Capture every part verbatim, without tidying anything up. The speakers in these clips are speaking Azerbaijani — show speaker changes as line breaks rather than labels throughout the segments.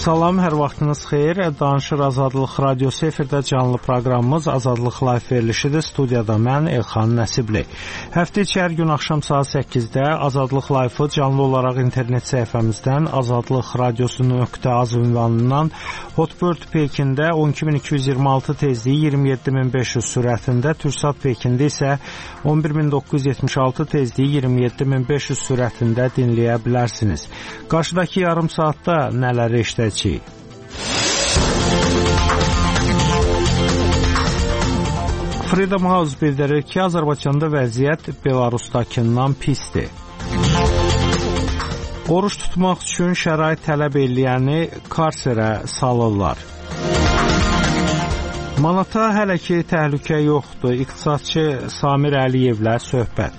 Salam, hər vaxtınız xeyir. Danışır Azadlıq Radiosu efirdə canlı proqramımız Azadlıq Live verilişidir. Studiyada mən Elxan Nəsibli. Həftə içi hər gün axşam saat səkkizdə Azadlıq Live-ı canlı olaraq internet səhifəmizdən azadlıq radiosu nöqtə az ünvanından Hotbird Pekində on iki min iki yüz iyirmi altı tezliyi iyirmi yeddi min beş yüz sürətində, Türksat Pekində isə on bir min doqquz yüz yetmiş altı tezliyi iyirmi yeddi min beş yüz sürətində dinləyə bilərsiniz. Qarşıdakı yarım saatda nələri işləyəcəyik? Freedom House bildirir ki, Azərbaycanda vəziyyət Belarusdakından pisdir. Oruç tutmaq üçün şərait tələb eləyəni karserə salırlar. Manata hələ ki təhlükə yoxdur. İqtisadçı Samir Əliyevlə söhbət.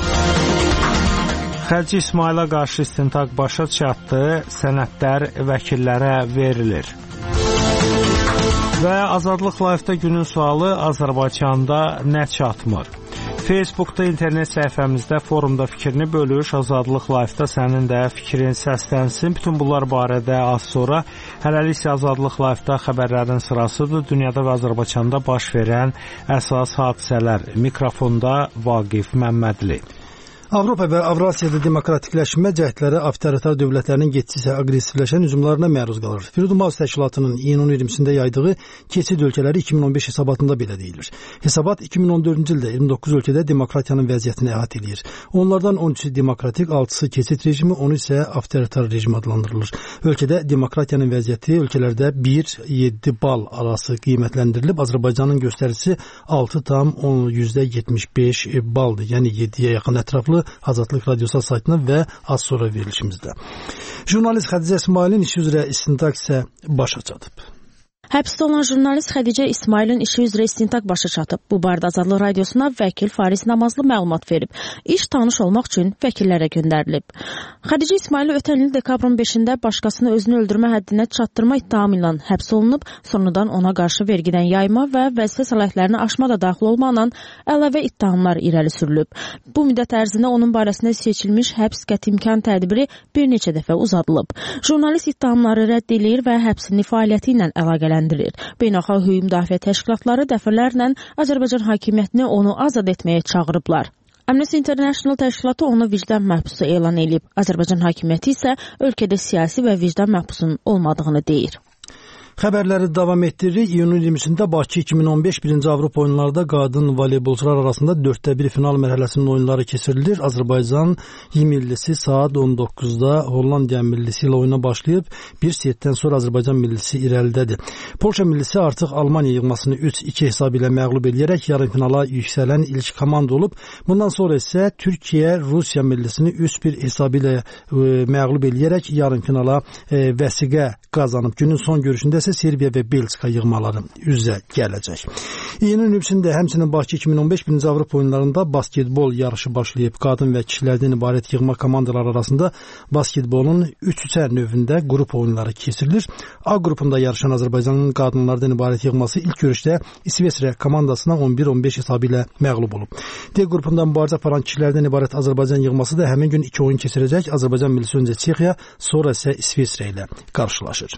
Xəlci İsmayıla qarşı istintaq başa çatdı, sənədlər vəkillərə verilir. Və Azadlıq Live-da günün sualı Azərbaycanda nə çatmır? Facebookda, internet səhifəmizdə, forumda fikrini bölüş, Azadlıq Live-da sənin də fikrin səslənsin. Bütün bunlar barədə az sonra, hələlik isə Azadlıq Live-da xəbərlərin sırasıdır. Dünyada və Azərbaycanda baş verən əsas hadisələr. Mikrofonda Vaqif Məmmədli.
Avropa və Avrasiyada demokratikləşmə cəhdləri avtoritar dövlətlərin getdikcə aqressivləşən hücumlarına məruz qalır. Freedom House təşkilatının iyunun iyirmisində yaydığı keçid ölkələri iki min on beş hesabatında belə deyilir. Hesabat iki min on dördüncü ildə iyirmi doqquz ölkədə demokratiyanın vəziyyətini əhatə edir. Onlardan on üçü demokratik, altısı keçid rejimi, onu isə avtoritar rejim adlandırılır. Ölkədə demokratiyanın vəziyyəti ölkələrdə bir yeddi bal arası qiymətləndirilib. Azərbaycanın göstəricisi altı tam yüzdə yetmiş beş baldır. Yəni yeddiyə yaxın ətraflı Azadlıq Radiosu saytına və az sonra verilişimizdə. Jurnalist Xədicə İsmailin işi üzrə istintaq isə başa çatıb.
Həbsdə olan jurnalist Xədicə İsmailin işi üzrə istintaq başa çatıb. Bu barədə Azadlıq Radiosuna vəkil Faris Namazlı məlumat verib. İş tanış olmaq üçün vəkillərə göndərilib. Xədicə İsmail ötən il dekabrın beşində başqasını özünü öldürmə həddinə çatdırma ittihamı ilə həbs olunub, sonradan ona qarşı vergidən yayma və vəzifə səlahiyyətlərini aşma da daxil olmaqla əlavə ittihamlar irəli sürülüb. Bu müddət ərzində onun barəsində seçilmiş həbs qətimkan tədbiri bir neçə dəfə uzadılıb. Jurnalist ittihamları rədd edir və həbsini fəaliyyəti ilə əlaqələndirir. Beynəlxalq hüquq müdafiə təşkilatları dəfələrlə Azərbaycan hakimiyyətini onu azad etməyə çağırıblar. Amnesty International təşkilatı onu vicdan məhbusu elan edib. Azərbaycan hakimiyyəti isə ölkədə siyasi və vicdan məhbusunun olmadığını deyir.
Xəbərləri davam etdiririk. İyunun iyirmisində Bakı iki min on beş birinci Avropa oyunlarında qadın voleybolçular arasında dörddə bir final mərhələsinin oyunları keçirilir. Azərbaycan Y millisi saat on doqquzda Hollandiya millisi ilə oyuna başlayıb. Bir setdən sonra Azərbaycan millisi irəlidədir. Polşa millisi artıq Almaniya yığmasını üç iki hesabı ilə məğlub edərək yarım finala yüksələn ilk komanda olub. Bundan sonra isə Türkiyə Rusiya millisini üç bir hesabı ilə e, məğlub edərək yarım finala e, vəsiqə qazanıb. Günün son görüşündə Serbiya və Belçika yığmaları üzə gələcək. İyunun iyirmisində həmçinin Bakı iki min on beş birinci Avropa oyunlarında basketbol yarışı başlayıb. Qadın və kişilərdən ibarət yığma komandalar arasında basketbolun üç üçə növündə qrup oyunları keçirilir. A qrupunda yarışan Azərbaycanın qadınlardan ibarət yığması ilk görüşdə İsveçrə komandasına on bir on beş hesabı ilə məğlub olub. D qrupunda mübarizə aparan kişilərdən ibarət Azərbaycan yığması da həmin gün iki oyun keçirəcək. Azərbaycan millisi öncə Çexiya, sonra isə İsveçrə ilə qarşılaşır.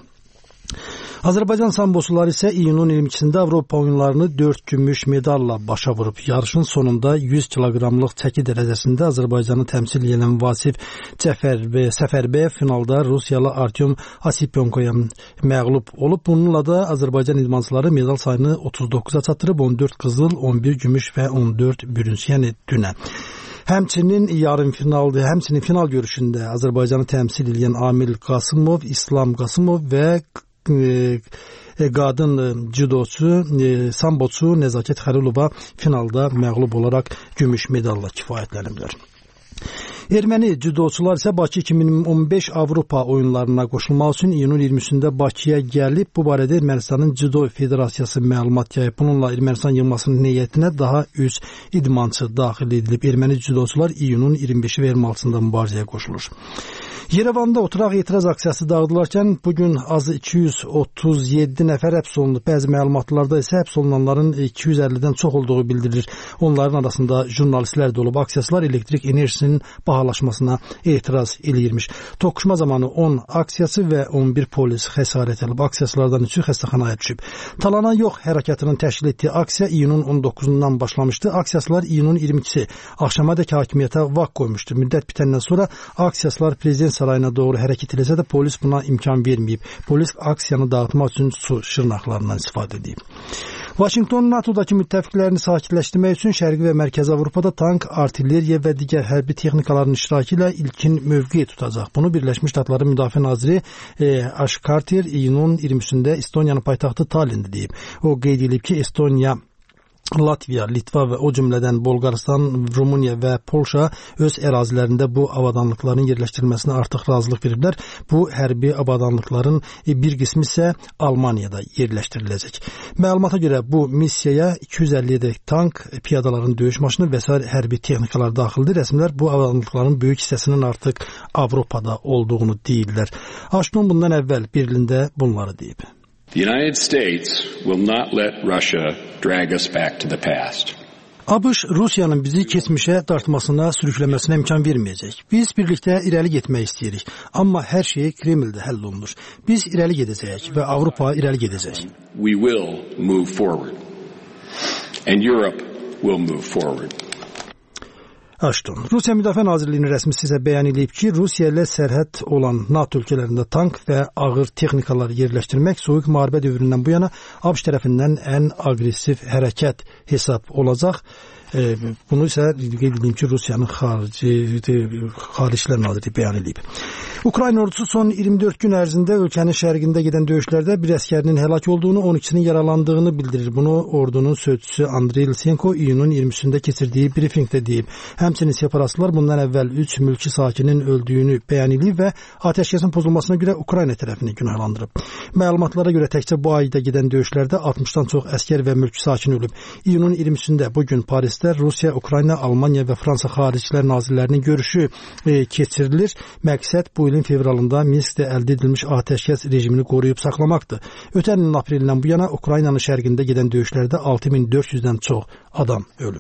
Azərbaycan samboçuları isə iyunun iyirmi ikisində Avropa oyunlarını dörd gümüş medalla başa vurub. Yarışın sonunda yüz kiloqramlıq çəki dərəcəsində Azərbaycanı təmsil edən Vasif Səfərbəyev finalda Rusiyalı Artyom Osipyenkoya məğlub olub. Bununla da Azərbaycan idmançıları medal sayını otuz doqquza çatdırıb, on dörd qızıl, on bir gümüş və on dörd bürünc, yəni dünə. Həmçinin yarım finaldır. Həmçinin final görüşündə Azərbaycanı təmsil edən Amil Qasımov, İslam Qasımov və e, qadın judoçu, e, samboçu Nəzakət Xəlilova finalda məğlub olaraq gümüş medalla kifayətləniblər. Erməni judoçular isə Bakı iki min on beş Avropa oyunlarına qoşulmaq üçün iyunun iyirmisində Bakıya gəlib. Bu barədə Ermənistanın Judo Federasiyası məlumat yayıb. Bununla Ermənistan yığmasının heyətinə daha üç idmançı daxil edilib. Erməni judoçular iyunun iyirmi beşi və iyirmi altısında mübarizəyə qoşulur. Yerevanda oturaq etiraz aksiyası dağıdılarkən bugün azı iki yüz otuz yeddi nəfər həbs olunub. Bəzi məlumatlarda isə həbs olunanların iki yüz əllidən çox olduğu bildirilir. Onların arasında jurnalistlər də olub. Aksiyasılar elektrik enerjisinin baha bahalaşmasına etiraz eləyirmiş. Toqquşma zamanı on aksiyası və on bir polis xəsarət alıb. Aksiyasılardan üçü xəstəxanaya düşüb. Talana yox hərəkatının təşkil etdiyi aksiya iyunun on doqquzundan başlamışdı. Aksiyasılar iyunun iyirmi ikisi axşamadək hakimiyyətə vaq qoymuşdu. Müddət bitəndən sonra aksiyasılar prezident sarayına doğru hərəkət eləsə də polis buna imkan verməyib. Polis aksiyanı dağıtmaq üçün su şırnaqlarından istifadə edib. Vaşinqton NATO'dakı müttəfiqlərini sakitləşdirmək üçün Şərqi və Mərkəzi Avropada tank, artilleriya və digər hərbi texnikaların iştirakı ilə ilkin mövqe tutacaq. Bunu Birləşmiş Ştatların Müdafiə naziri e, Ash Carter iyunun iyirmisində Estoniyanın paytaxtı Tallinn'də deyib. O qeyd edib ki, Estoniya, Latviya, Litva və o cümlədən Bolqarıstan, Rumıniya və Polşa öz ərazilərində bu avadanlıqların yerləşdirilməsinə artıq razılıq veriblər. Bu hərbi avadanlıqların bir qismi isə Almaniyada yerləşdiriləcək. Məlumata görə bu missiyaya iki yüz əlli ədəd tank, piyadaların döyüş maşını və sair hərbi texnikalar daxildir. Rəsmilər bu avadanlıqların böyük hissəsinin artıq Avropada olduğunu deyirlər. Ashton bundan əvvəl Berlində bunları deyib.
The United States will not let Russia drag us back to the past.
ABŞ Rusiyanın bizi keçmişə dartmasına, sürükləməsinə imkan verməyəcək. Biz birlikdə irəli getmək istəyirik. Amma hər şey Kremldə həll olunur. Biz irəli gedəcəyik və Avropa irəli gedəcək.
We will move forward. And Europe will move forward.
Ashton. Rusiya Müdafiə Nazirliyinin rəsmisi isə bəyan edib ki, Rusiya ilə sərhəd olan NATO ölkələrində tank və ağır texnikalar yerləşdirmək soyuq müharibə dövründən bu yana ABŞ tərəfindən ən aqressiv hərəkət hesab olacaq. Bunu isə qeyd edeyim ki, Rusiyanın xarici Xaricilər Naziri bəyan edib. Ukrayna ordusu son iyirmi dörd gün ərzində ölkənin şərqində gedən döyüşlərdə bir əskərinin həlak olduğunu, on ikisinin yaralandığını bildirir. Bunu ordunun sözçüsü Andrey Lysenko iyunun iyirmisində keçirdiyi brifinqdə deyib. Həmçinin separatistlər bundan əvvəl üç mülki sakinin öldüyünü bəyan edib və atəşkəsin pozulmasına görə Ukrayna tərəfini günahlandırıb. Məlumatlara görə təkcə bu ayda gedən döyüşlərdə altmışdan çox əskər və mülki sakin ölüb. İyunun iyirmisində bu gün Parisdə Rusiya, Ukrayna, Almaniya və Fransa Xaricilər Nazirlərinin görüşü e, keçirilir. Məqsəd bu ilin fevralında Minskdə əldə edilmiş atəşkəs rejimini qoruyub saxlamaqdır. Ötən ilin aprelindən bu yana Ukraynanın şərqində gedən döyüşlərdə altı min dörd yüzdən çox adam ölüb.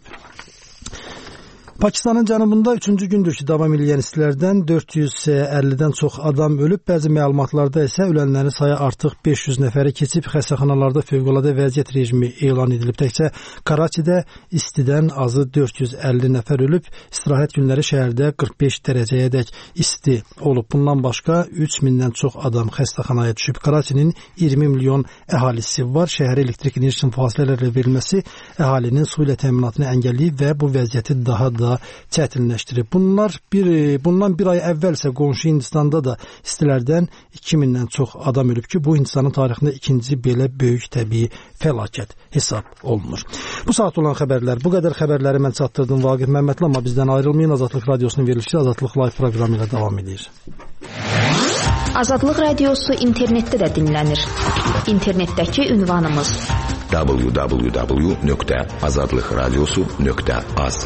Pakistanın cənubunda üçüncü gündür ki, davam edən istilərdən dörd yüz əllidən çox adam ölüb. Bəzi məlumatlarda isə ölənlərin sayı artıq beş yüz nəfəri keçib. Xəstəxanalarda fövqəladə vəziyyət rejimi elan edilib. Təkcə Karachidə istidən azı dörd yüz əlli nəfər ölüb. İstirahət günləri şəhərdə qırx beş dərəcəyədək isti olub. Bundan başqa üç mindən çox adam xəstəxanaya düşüb. Karachinin iyirmi milyon əhalisi var. Şəhərə elektrik enerjisinin fasilələrlə verilməsi əhalinin su ilə təminatını əngəlləyib və bu vəziyyəti daha da çətinləşdirib. Bunlar bir, bundan bir ay əvvəl isə qonşu Hindistanda da istilərdən iki mindən çox adam ölüb ki, bu Hindistanın tarixində ikinci belə böyük təbii fəlakət hesab olunur. Bu saat olan xəbərlər, bu qədər xəbərləri mən çatdırdım Vaqif Məmmədli, amma bizdən ayrılmayın. Azadlıq Radiosunun verilişi Azadlıq Live proqramı ilə davam edir.
Azadlıq Radiosu internetdə də dinlənir. İnternetdəki ünvanımız w w w nöqtə azadlıq radiosu nöqtə az.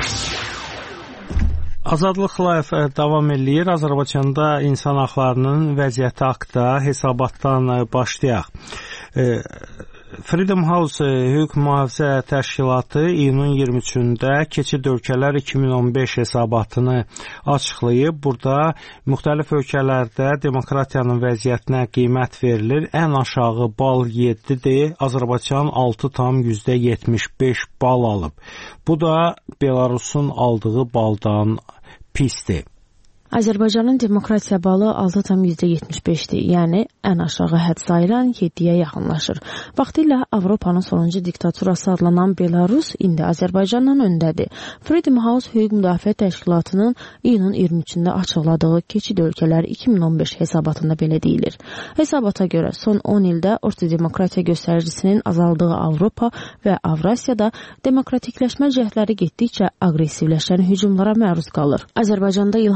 Azadlıq Live davam eləyir. Azərbaycanda insan haqlarının vəziyyəti haqqında hesabatdan başlayaq. Freedom House Hüquq Mühafizə Təşkilatı iyunun iyirmi üçündə keçid ölkələr iki min on beş hesabatını açıqlayıb. Burada müxtəlif ölkələrdə demokratiyanın vəziyyətinə qiymət verilir. Ən aşağı bal yeddidir. Azərbaycan altı tam yüzdə yetmiş beş bal alıb. Bu da Belarusun aldığı baldan pisdir.
Azərbaycanın demokratiya balı altı tam yüzdə yetmiş beşdir, yəni ən aşağı hədd sayılan yeddiyə yaxınlaşır. Vaxtilə Avropanın sonuncu diktaturası adlanan Belarus indi Azərbaycandan öndədir. Freedom House Hüquq Müdafiə Təşkilatının iyunun iyirmi üçündə açıqladığı keçid ölkələr iki min on beş hesabatında belə deyilir. Hesabata görə son on ildə orta demokratiya göstəricisinin azaldığı Avropa və Avrasiyada demokratikləşmə cəhdləri getdikcə aqressivləşən hücumlara məruz qalır. Azərbaycanda İlham Əliyev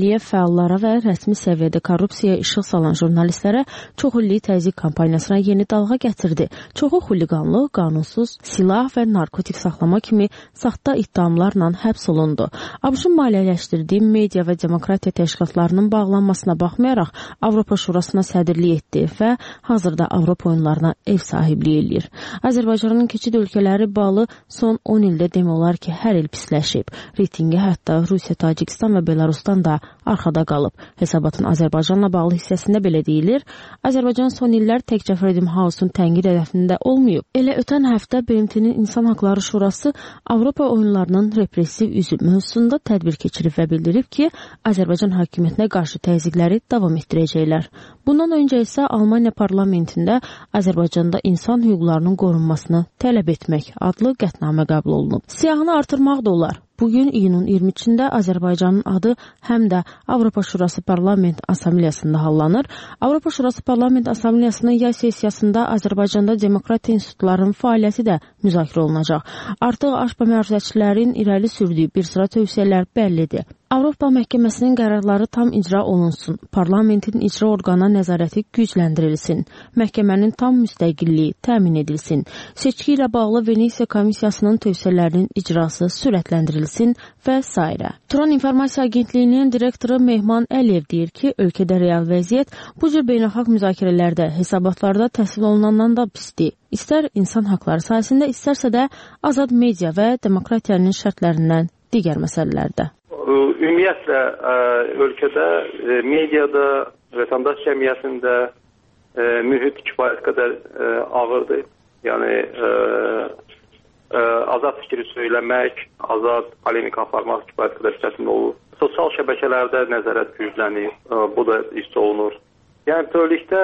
Əliyev fəallara və rəsmi səviyyədə korrupsiyaya işıq salan jurnalistlərə çoxillik təzyiq kampanyasına yeni dalğa gətirdi. Çoxu xuliqanlıq, qanunsuz silah və narkotik saxlama kimi saxta ittihamlarla həbs olundu. ABŞ-ın maliyyələşdirdiyi media və demokratiya təşkilatlarının bağlanmasına baxmayaraq Avropa Şurasına sədrlik etdi və hazırda Avropa oyunlarına ev sahibliyi eləyir. Azərbaycanın keçid ölkələri balı son on ildə demək olar ki, hər il pisləşib. Reytingi hətta Rusiya, Tacikistan və Belarusdan da arxada qalıb. Hesabatın Azərbaycanla bağlı hissəsində belə deyilir. Azərbaycan son illər təkcə Freedom House-un tənqid hədəfində olmayıb. Elə ötən həftə B M T-nin İnsan Haqları Şurası Avropa oyunlarının repressiv üzü mövzusunda tədbir keçirib və bildirib ki, Azərbaycan hakimiyyətinə qarşı təzyiqləri davam etdirəcəklər. Bundan öncə isə Almaniya parlamentində Azərbaycanda insan hüquqlarının qorunmasını tələb etmək adlı qətnamə qəbul olunub. Siyahını artırmaq da olar. Bugün iyunun iyirmi üçündə Azərbaycanın adı həm də Avropa Şurası Parlament Assambleyasında hallanır. Avropa Şurası Parlament Assambleyasının yay sessiyasında Azərbaycanda demokratiya institutlarının fəaliyyəti də müzakirə olunacaq. Artıq A Ş P mühafizəçilərin irəli sürdüyü bir sıra tövsiyələr bəllidir. Avropa Məhkəməsinin qərarları tam icra olunsun, parlamentin icra orqana nəzarəti gücləndirilsin, məhkəmənin tam müstəqilliyi təmin edilsin, seçki ilə bağlı Venesiya Komissiyasının tövsiyələrinin icrası sürətləndirilsin və s. Turan İnformasiya Agentliyinin direktoru Mehman Əliyev deyir ki, ölkədə real vəziyyət bu cür beynəlxalq müzakirələrdə, hesabatlarda təsvir olunandan da pisdir. İstər insan haqları sahəsində, istərsə də azad media və demokratiyanın şərtlərindən digər məsələlərdə.
Ümumiyyətlə, ölkədə, mediada, vətəndaş cəmiyyətində mühit kifayət qədər ağırdır. Yəni, azad fikri söyləmək, azad polemika aparmaq kifayət qədər çətin olur. Sosial şəbəkələrdə nəzarət güclənir, bu da hiss olunur. Yəni, bütövlükdə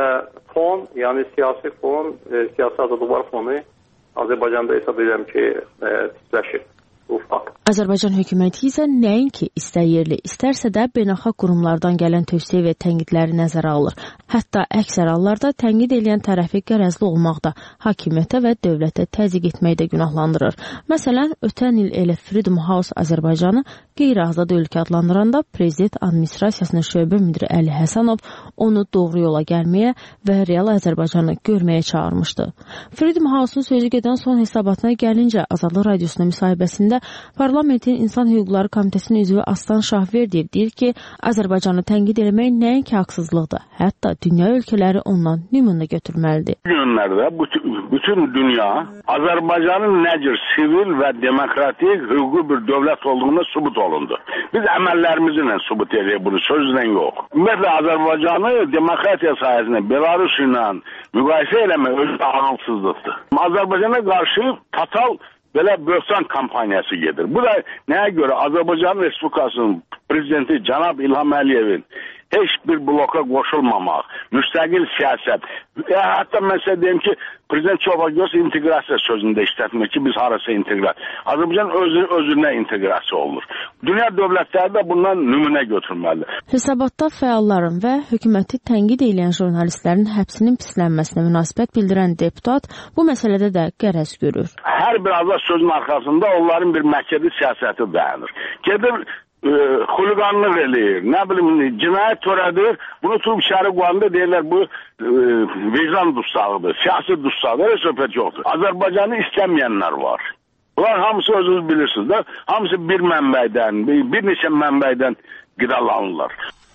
fon, yəni siyasi fon, siyasi azadlıqlar fonu Azərbaycanda hesab edirəm ki, pisləşir.
Azərbaycan hökuməti isə nəinki istər yerli, istərsə də beynəlxalq qurumlardan gələn tövsiyə və tənqidləri nəzərə alır. Hətta əksər hallarda tənqid edən tərəfi qərəzli olmaqda, hakimiyyətə və dövlətə təzyiq etməkdə günahlandırır. Məsələn, ötən il elə Freedom House Azərbaycanı qeyri-azad ölkə adlandıranda prezident administrasiyasının şöbə müdiri Əli Həsənov onu doğru yola gəlməyə və real Azərbaycanı görməyə çağırmışdı. Freedom House-un sözü gedən son hesabatına gəlincə, Azadlıq Radiosuna müsahibəsində Parlamentin İnsan Hüquqları Komitəsinin üzvü Aslan Şahverdiyev deyir ki, Azərbaycanı tənqid etmək nəinki haqsızlıqdır, hətta dünya ölkələri ondan nümunə götürməlidir.
Bu günlərdə bütün dünya Azərbaycanın nə cür sivil və demokratik hüquqi bir dövlət olduğunu sübut olundu. Biz əməllərimizlə sübut edirik bunu, sözlə yox. Ümumiyyətlə Azərbaycanı demokratiya sayəsində Belarus ilə müqayisə eləmək özü ağılsızlıqdır. Azərbaycana qarşı total belə böhtan kampaniyası gedir. Bu da nəyə görə? Azərbaycan Respublikasının prezidenti Cənab İlham Əliyevin heç bir bloka qoşulmamaq, müstəqil siyasət. E, hətta mən sizə deyim ki, Prezident Çolpaq inteqrasiya sözündə işlətmək ki, biz harasa inteqrasiya. Azərbaycan özü, özünə inteqrasiya olunur. Dünya dövlətləri də bundan nümunə götürməlidir.
Hesabatda fəalların və hökuməti tənqid edən jurnalistlərin həbsinin pislənməsinə münasibət bildirən deputat bu məsələdə də qərəz görür.
Hər bir azad sözün arxasında onların bir mərkəzi siyasəti dayanır. Gedir E, xuliqanlıq eləyir, nə bilim, cinayət törədir, bunu tutub şəhəri qoyanda deyirlər bu e, vicdan dustağıdır, siyasi dustağıdır, heç söhbət yoxdur. Azərbaycanı istəməyənlər var. Bunlar hamısı özünüz bilirsiniz də, hamısı bir mənbəydən, bir, bir neçə mənbəydən qidalanırlar.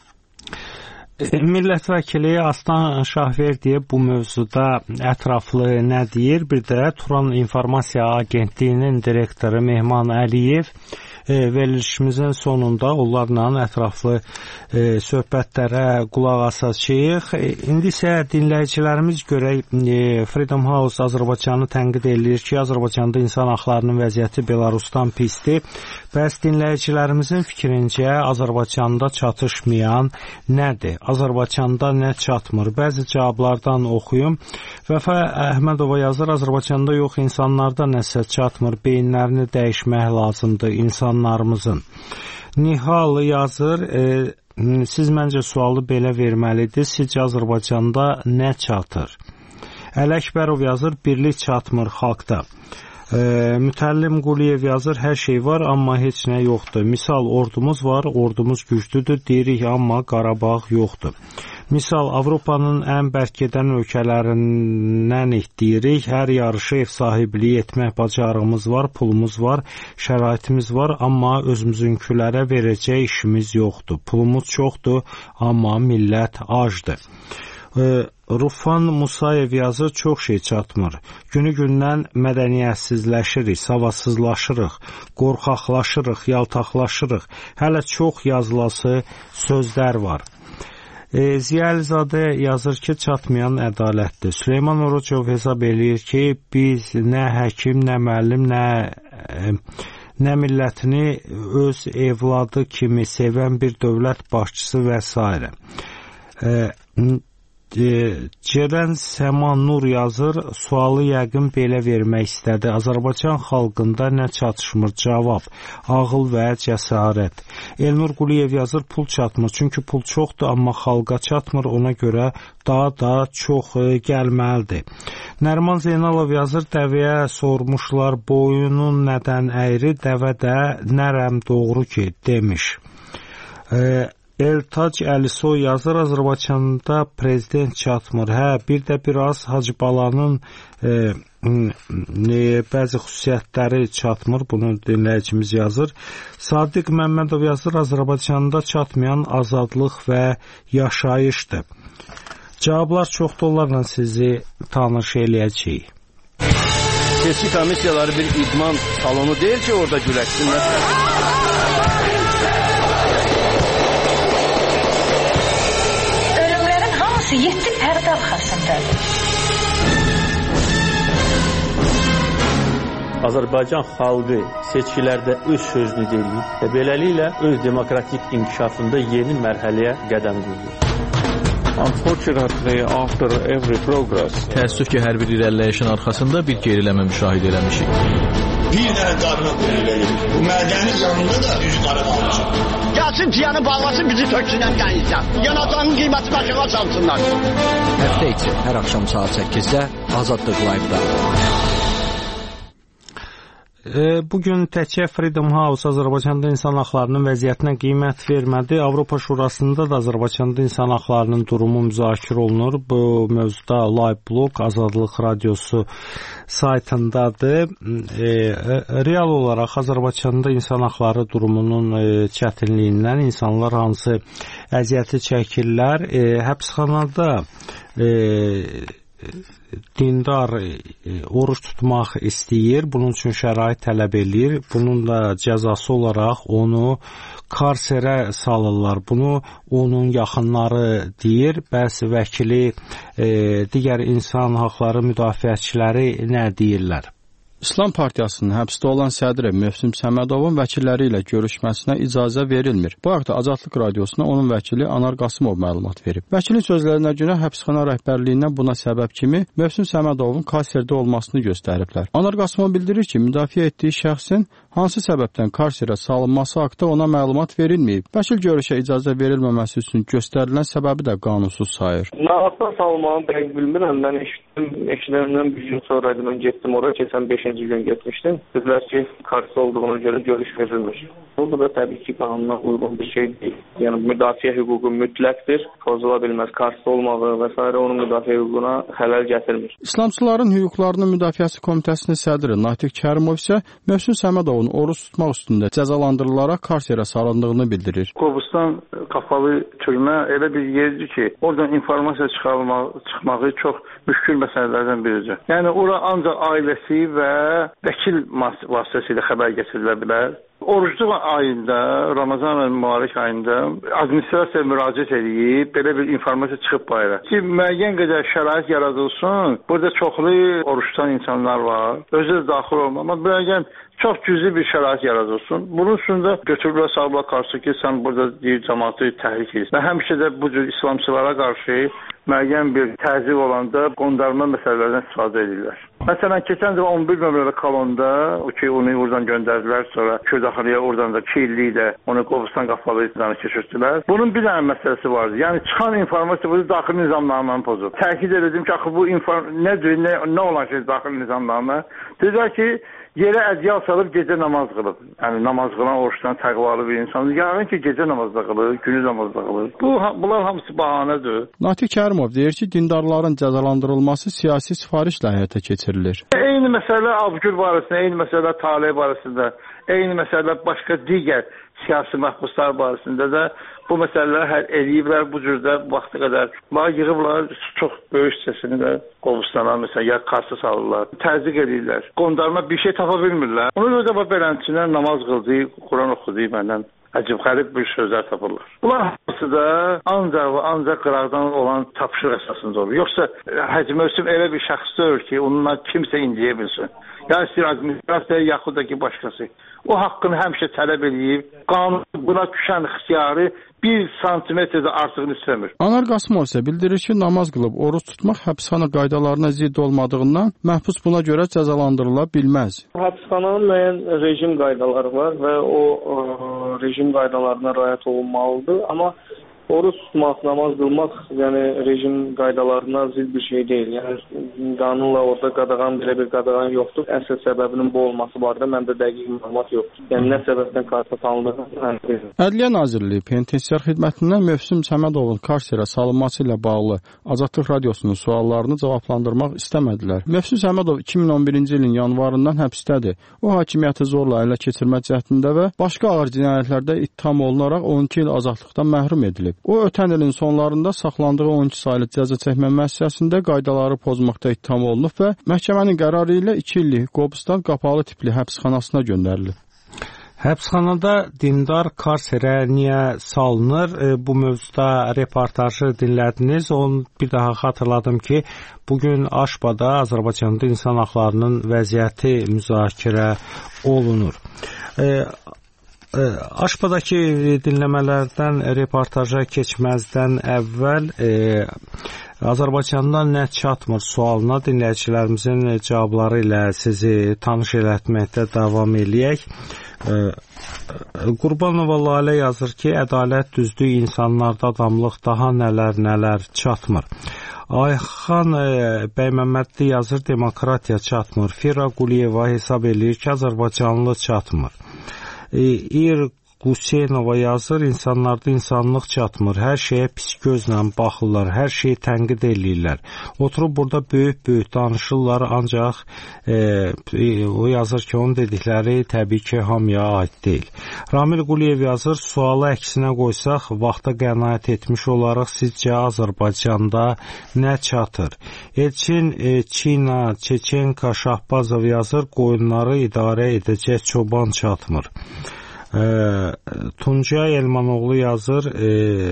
Millət vəkili Aslan Şahverdiyev bu mövzuda ətraflı nə deyir? Bir də Turan İnformasiya Agentliyinin direktoru Mehman Əliyev E, verilişimizin sonunda onlarla ətraflı e, söhbətlərə qulaq asacağıq. E, indi isə dinləyicilərimiz görək, e, Freedom House Azərbaycanı tənqid edir ki, Azərbaycanda insan haqlarının vəziyyəti Belarusdan pisdir. Bəs dinləyicilərimizin fikrincə Azərbaycanda çatışmayan nədir? Azərbaycanda nə çatmır? Bəzi cavablardan oxuyum. Vəfa Əhmədova yazır, Azərbaycanda yox, insanlarda nəsə çatmır, beyinlərini dəyişmək lazımdır insanlarımızın. Nihal yazır, e, siz məncə sualı belə verməlidir, sizcə Azərbaycanda nə çatır? Ələkbərov yazır, birlik çatmır xalqda. E, Mütəllim Quliyev yazır, hər şey var, amma heç nə yoxdur. Misal, ordumuz var, ordumuz güclüdür, deyirik, amma Qarabağ yoxdur. Misal, Avropanın ən bərk gedən ölkələrindən deyirik, hər yarışı ev sahibliyi etmək bacarığımız var, pulumuz var, şəraitimiz var, amma özümüzünkilərə verəcək işimiz yoxdur. Pulumuz çoxdur, amma millət acdır. Rufan Musayev yazır, çox şey çatmır. Günü-gündən mədəniyyətsizləşirik, savadsızlaşırıq, qorxaqlaşırıq, yaltaqlaşırıq. Hələ çox yazılası sözlər var. E, Ziyalizadə yazır ki, çatmayan ədalətdir. Süleyman Orucov hesab eləyir ki, biz nə həkim, nə müəllim, nə, nə millətini öz evladı kimi sevən bir dövlət başçısı və s. E, Cərən Səman Nur yazır, sualı yəqin belə vermək istədi. Azərbaycan xalqında nə çatışmır? Cavab, ağıl və cəsarət. Elnur Quliyev yazır, pul çatmır. Çünki pul çoxdur, amma xalqa çatmır. Ona görə daha da çox gəlməlidir. Nərman Zeynalov yazır, dəvəyə sormuşlar, boyunun nədən əyri, dəvə də nərəm doğru ki, demiş. Eee Eltac Əlisoy yazır, Azərbaycanda prezident çatmır. Hə, bir də biraz Hacı Balanın e, e, bəzi xüsusiyyətləri çatmır. Bunu dinləyicimiz yazır. Sadiq Məmmədov yazır, Azərbaycanda çatmayan azadlıq və yaşayışdır. Cavablar çoxdur, onlarla sizi tanış eləyəcəyik.
Seçki komissiyaları bir idman salonu deyil ki, orada güləşsinlər.
yeddi pərdə arxasındadır.
Azərbaycan xalqı seçkilərdə öz sözünü deyir və beləliklə öz demokratik inkişafında yeni mərhələyə qədəm qoyur.
Unfortunately, after every progress,
təəssüf ki, hər bir irəliləyişin arxasında bir geriləmə müşahidə eləmişik.
Bir dənə qarına qoyulur. Bu mədənin yanında da üz qarı qalmışıq.
Gəlsin piyanı bağlasın, bizi töksünən qəyizdən. Yanacağın qiyməti başına çalsınlar.
Həftə içi hər axşam saat səkkizdə Azadlıq Live-da.
Bugün təkcə Freedom House Azərbaycanda insan haqlarının vəziyyətinə qiymət vermədi. Avropa Şurasında da Azərbaycanda insan haqlarının durumu müzakirə olunur. Bu mövzuda Live Blog Azadlıq Radiosu saytındadır. E, real olaraq Azərbaycanda insan haqları durumunun e, çətinliyindən insanlar hansı əziyyəti çəkirlər. E, həbsxanada e, dindar oruç tutmaq istəyir, bunun üçün şərait tələb eləyir. Bunun da cəzası olaraq onu karserə salırlar. Bunu onun yaxınları deyir. Bəzi vəkili, e, digər insan haqları müdafiəçiləri nə deyirlər?
İslam Partiyasının həbsdə olan sədri Mövsüm Səmədovun vəkilləri ilə görüşməsinə icazə verilmir. Bu haqda Azadlıq Radiosuna onun vəkili Anar Qasımov məlumat verib. Vəkilin sözlərinə görə həbsxana rəhbərliyindən buna səbəb kimi Mövsüm Səmədovun karserdə olmasını göstəriblər. Anar Qasımov bildirir ki, müdafiə etdiyi şəxsin hansı səbəbdən karserə salınması haqqında ona məlumat verilməyib. Vəkil görüşə icazə verilməməsi üçün göstərilən səbəbi də qanunsuz sayır.
Nağatdan salınmağını dəqiq bilmirəm. Mən eşitdim, eşidəndən bir gün sonra mən getdim oraya, keçən beşinci gün getmişdim. Dedilər ki, karşı olduğuna görə görüş verilmiş. Bu da təbii ki, qanuna uyğun bir şey deyil. Yəni, müdafiə hüququ mütləqdir, pozula bilməz. Karşı olmağı və s. onun müdafiə hüququna xələl gətirmir.
İslamçıların hüquqlarının müdafiəsi komitəsinin sədri Natiq Kərimov isə Mövsüm Səmədovun oruç tutmaq üstündə cəzalandırılaraq karserə salındığını bildirir.
Qobustan qapalı türmə elə bir yerdir ki, oradan informasiya çıxarmaq, çıxmağı çox müşkül məsələlərdən biridir. Yəni, ora ancaq ailəsi və vəkil vasitəsilə xəbər getirilə bilər. Orucluq ayında, Ramazan və Mübarək ayında administrasiya müraciət edib, belə bir informasiya çıxıb bayıra. Ki, müəyyən qədər şərait yaradılsın, burada çoxlu oruç tutan insanlar var, özü də daxil olmamaq, müəyyən çox güclü bir şərait yaradılsın. Bunun üçün də götürüblər sahibə qarşı ki, sən burada deyir, cəmaatı təhrik edirsən. Və həmişə də bu cür İslamçılara qarşı müəyyən bir təzyiq olanda qondarma məsələlərdən istifadə edirlər. Məsələn, keçən dəfə on bir nömrəli kolonda, o ki, onu oradan göndərdilər, sonra Kürdaxılıya oradan da iki illik də onu Qobustan qapalı istidanı keçirtdilər. Bunun bir dənə məsələsi vardı. Yəni, çıxan informasiya bunu daxil nizamnamənin pozub. Təkid ededim ki, axı bu inform nə deyir, nə, nə olan şey daxil nizamnamə? Dedilər ki, yerə ədyal salıb gecə namaz qılıb. Yəni namaz qılan, oruçdan təqvalı bir insan. Yəqin ki, gecə namazda qılır, gündüz namazda qılır. Bu bunlar hamısı bəhanədir.
Natiq Kərimov deyir ki, dindarların cəzalandırılması siyasi sifarişlə həyata keçirilir.
Eyni məsələ Abgür barəsində, eyni məsələ Taleh barəsində, eyni məsələ başqa digər siyasi məhbuslar barəsində də bu məsələləri həll ediblər bu cürdə vaxta qədər. Bunlar yığıblar, çox böyük hissəsini də Qobustana, məsələn, ya karşı salırlar, təzyiq edirlər. Qondarma bir şey tapa bilmirlər. Ona görə də beləncəsinə namaz qıldı, Quran oxudu məndən. Əcib qərib bir sözlər tapırlar. Bunlar hamısı da ancaq və ancaq qıraqdan olan tapışıq əsasında olur. Yoxsa Hacı Mövsüm elə bir şəxs deyil ki, onunla kimsə indiyə bilsin. Ya istəyir administrasiya, yaxud da ki, başqası. O haqqını həmişə tələb edib, qanun buna düşən ixtiyarı bir santimetr də artığını istəmir.
Anar Qasımov isə bildirir ki, namaz qılıb oruç tutmaq həbsxana qaydalarına zidd olmadığından məhbus buna görə cəzalandırıla bilməz.
Həbsxananın müəyyən rejim qaydaları var və o ə, rejim qaydalarına riayət olunmalıdır. Amma oruç tutmaq, namaz qılmaq, yəni rejim qaydalarına zidd bir şey deyil. Yəni qanunla orada qadağan, belə bir qadağan yoxdur. Əsl səbəbinin bu olması barədə məndə dəqiq məlumat yoxdur. Yəni nə səbəbdən karta salındığı.
Ədliyyə Nazirliyi Penitensiar Xidmətindən Mövsüm Səmədovun karserə salınması ilə bağlı Azadlıq Radiosunun suallarını cavablandırmaq istəmədilər. Mövsüm Səmədov iki min on birinci ilin yanvarından həbsdədir. O hakimiyyəti zorla ələ keçirmə cəhdində və başqa ağır cinayətlərdə ittiham olunaraq on iki il azadlıqdan məhrum edilib. O, ötən ilin sonlarında saxlandığı on iki saylı cəza çəkmə müəssisəsində qaydaları pozmaqda ittiham olunub və məhkəmənin qərarı ilə iki illik Qobustan qapalı tipli həbsxanasına göndərilib.
Həbsxanada dindar karserə niyə salınır? E, bu mövzuda reportajı dinlədiniz. Onu bir daha xatırladım ki, bugün Aşbada Azərbaycanda insan haqlarının vəziyyəti müzakirə olunur. E, Aşbadakı dinləmələrdən reportaja keçməzdən əvvəl e, Azərbaycanda nə çatmır sualına dinləyicilərimizin cavabları ilə sizi tanış etməkdə davam eləyək. E, Qurbanova Lalə yazır ki, ədalət, düzdür, insanlarda adamlıq, daha nələr nələr çatmır. Ayxan e, Bəyməmmədli yazır, demokratiya çatmır. Fira Quliyeva hesab eləyir ki, Azərbaycanlı çatmır. İr Quseynova yazır, insanlarda insanlıq çatmır, hər şeyə pis gözlə baxırlar, hər şeyi tənqid eləyirlər. Oturub burada böyük-böyük danışırlar, ancaq e, o yazır ki, onun dedikləri təbii ki, hamıya aid deyil. Ramil Quliyev yazır, sualı əksinə qoysaq, vaxta qənaət etmiş olaraq sizcə Azərbaycanda nə çatır? Elçin e, Çina Çeçenka Şahbazov yazır, qoyunları idarə edəcək çoban çatmır. Tuncay Elmanoğlu yazır, e,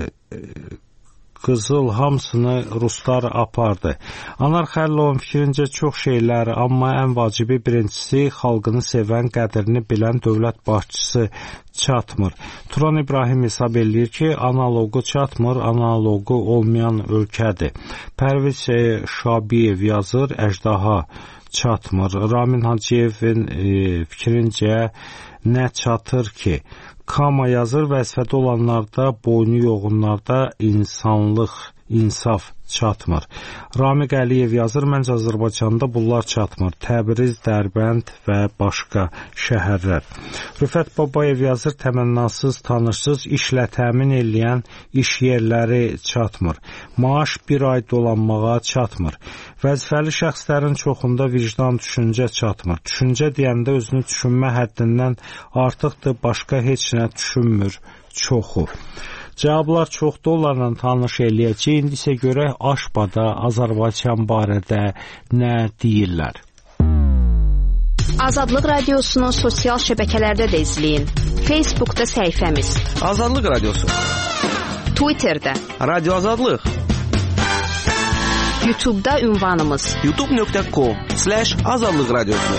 Qızıl hamısını ruslar apardı. Anar Xəllovun fikrincə çox şeylər, amma ən vacibi birincisi xalqını sevən, qədrini bilən dövlət başçısı çatmır. Turan İbrahim hesab eləyir ki, analogu çatmır, analogu olmayan ölkədir. Pərviz e, Şabiyev yazır, əjdaha çatmır. Ramin Hacıyevin e, fikrincə nə çatır ki? Kama yazır, vəzifədə olanlarda, boynu yoğunlarda insanlıq, insaf çatmır. Ramiq Əliyev yazır, məncə Azərbaycanda bunlar çatmır. Təbriz, Dərbənd və başqa şəhərlər. Rüfət Babayev yazır, təmənnasız, tanışsız, işlə təmin eləyən iş yerləri çatmır. Maaş bir ay dolanmağa çatmır. Vəzifəli şəxslərin çoxunda vicdan, düşüncə çatmır. Düşüncə deyəndə özünü düşünmə həddindən artıqdır, başqa heç nə düşünmür çoxu. Cavablar çoxdur, onlarla tanış eləyəcək. İndi isə görək Aşbada Azərbaycan barədə nə deyirlər.
Azadlıq Radiosunu sosial şəbəkələrdə də izləyin. Facebookda səhifəmiz
Azadlıq Radiosu,
Twitterdə
Radio Azadlıq,
YouTube'da ünvanımız
youtube nöqtə com slash azadlıq radiosu.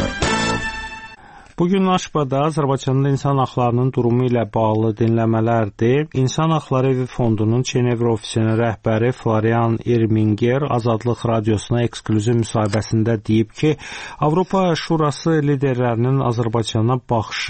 Bugün Aşbada Azərbaycanda insan haqlarının durumu ilə bağlı dinləmələrdir. İnsan Haqları Evi Fondunun Çenevra ofisinin rəhbəri Florian Irminger Azadlıq Radiosuna eksklüziv müsahibəsində deyib ki, Avropa Şurası liderlərinin Azərbaycana baxışı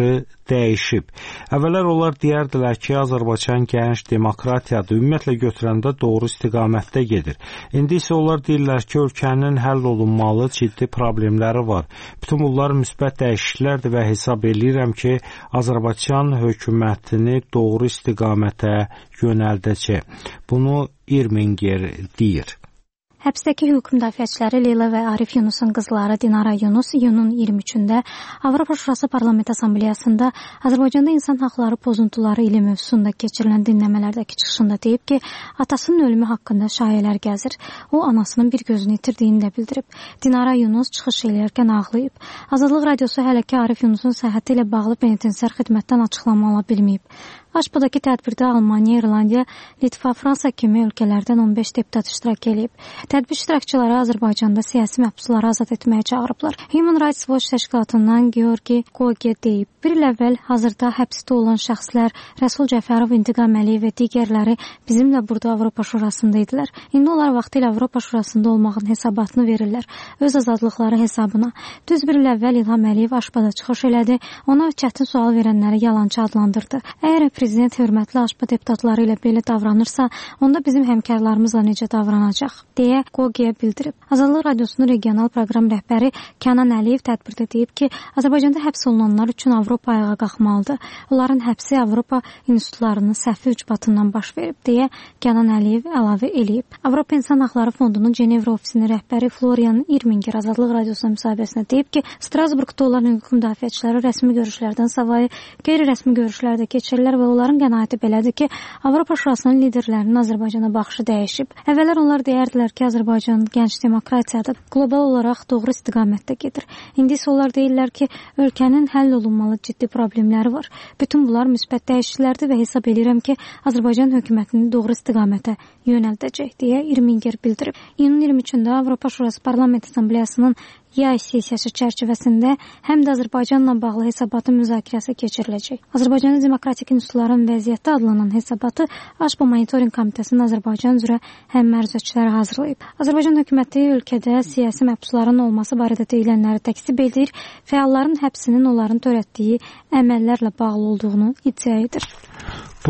dəyişib. Əvvəllər onlar deyərdilər ki, Azərbaycan gənc demokratiyadır, ümumiyyətlə götürəndə doğru istiqamətdə gedir. İndi isə onlar deyirlər ki, ölkənin həll olunmalı ciddi problemləri var. Bütün bunlar müsbət dəyişikliklərdir və hesab edirəm ki, Azərbaycan hökumətini doğru istiqamətə yönəldəcək. Bunu Irminger deyir.
Həbsdəki hüquq müdafiəçiləri Leyla və Arif Yunusun qızları Dinara Yunus iyunun iyirmi üçündə Avropa Şurası Parlament Assambleyasında Azərbaycanda insan haqları pozuntuları ili mövzusunda keçirilən dinləmələrdəki çıxışında deyib ki, atasının ölümü haqqında şayələr gəzir. O, anasının bir gözünü itirdiyini də bildirib. Dinara Yunus çıxış eləyərkən ağlayıb. Azadlıq Radiosu hələ ki Arif Yunusun səhhəti ilə bağlı penitensiar xidmətdən açıqlama ala bilməyib. Aşbadakı tədbirdə Almaniya, İrlandiya, Litva, Fransa kimi ölkələrdən on beş deputat iştirak edib. Tədbir iştirakçıları Azərbaycanda siyasi məhbusları azad etməyə çağırıblar. Human Rights Watch təşkilatından Georgi Koge deyib. Bir il əvvəl hazırda həbsdə olan şəxslər Rəsul Cəfərov, İntiqam Əliyev və digərləri bizimlə burada Avropa Şurasında idilər. İndi onlar vaxtilə Avropa Şurasında olmağın hesabatını verirlər öz azadlıqları hesabına. Düz bir il əvvəl İlham Əliyev Aşbada çıxış elədi, ona çətin sual verənləri yalançı adlandırdı. Əgər prezident hörmətli Aşba deputatları ilə belə davranırsa, onda bizim həmkarlarımızla necə davranacaq, deyə Qogiyə bildirib. Azadlıq Radiosunun regional proqram rəhbəri Kənan Əliyev tədbirdə deyib ki, Azərbaycanda həbs olunanlar üçün Avropa ayağa qalxmalıdır. Onların həbsi Avropa institutlarının səhvi ucbatından baş verib, deyə Kənan Əliyev əlavə eləyib. Avropa İnsan Haqları Fondunun Cenevra ofisinin rəhbəri Florian Irminger Azadlıq Radiosunun müsahibəsində deyib ki, Strasburqda olan hüquq müdafiəçiləri rəsmi görüşlərdən savayı qeyri-rəsmi görüşlərdə keçirirlər və onların qənaəti belədir ki, Avropa Şurasının liderlərinin Azərbaycana baxışı dəyişib. Əvvəllər onlar deyərdilər ki, Azərbaycan gənc demokratiyadır, qlobal olaraq doğru istiqamətdə gedir. İndi isə onlar deyirlər ki, ölkənin həll olunmalı ciddi problemləri var. Bütün bunlar müsbət dəyişikliklərdir və hesab edirəm ki, Azərbaycan hökumətini doğru istiqamətə yönəldəcək, deyə Irminger bildirib. İyunun iyirmi üçündə Avropa Şurası Parlament Assambleyasının yay sessiyası çərçivəsində həm də Azərbaycanla bağlı hesabatın müzakirəsi keçiriləcək. Azərbaycanın Demokratik İnstitutların Vəziyyəti adlanan hesabatı Aşba Monitoring Komitəsinin Azərbaycan üzrə həm məruzəçiləri hazırlayıb. Azərbaycan hökuməti ölkədə siyasi məhbusların olması barədə deyilənləri təkzib edir, fəalların həbsinin onların törətdiyi əməllərlə bağlı olduğunu iddia edir.
Bu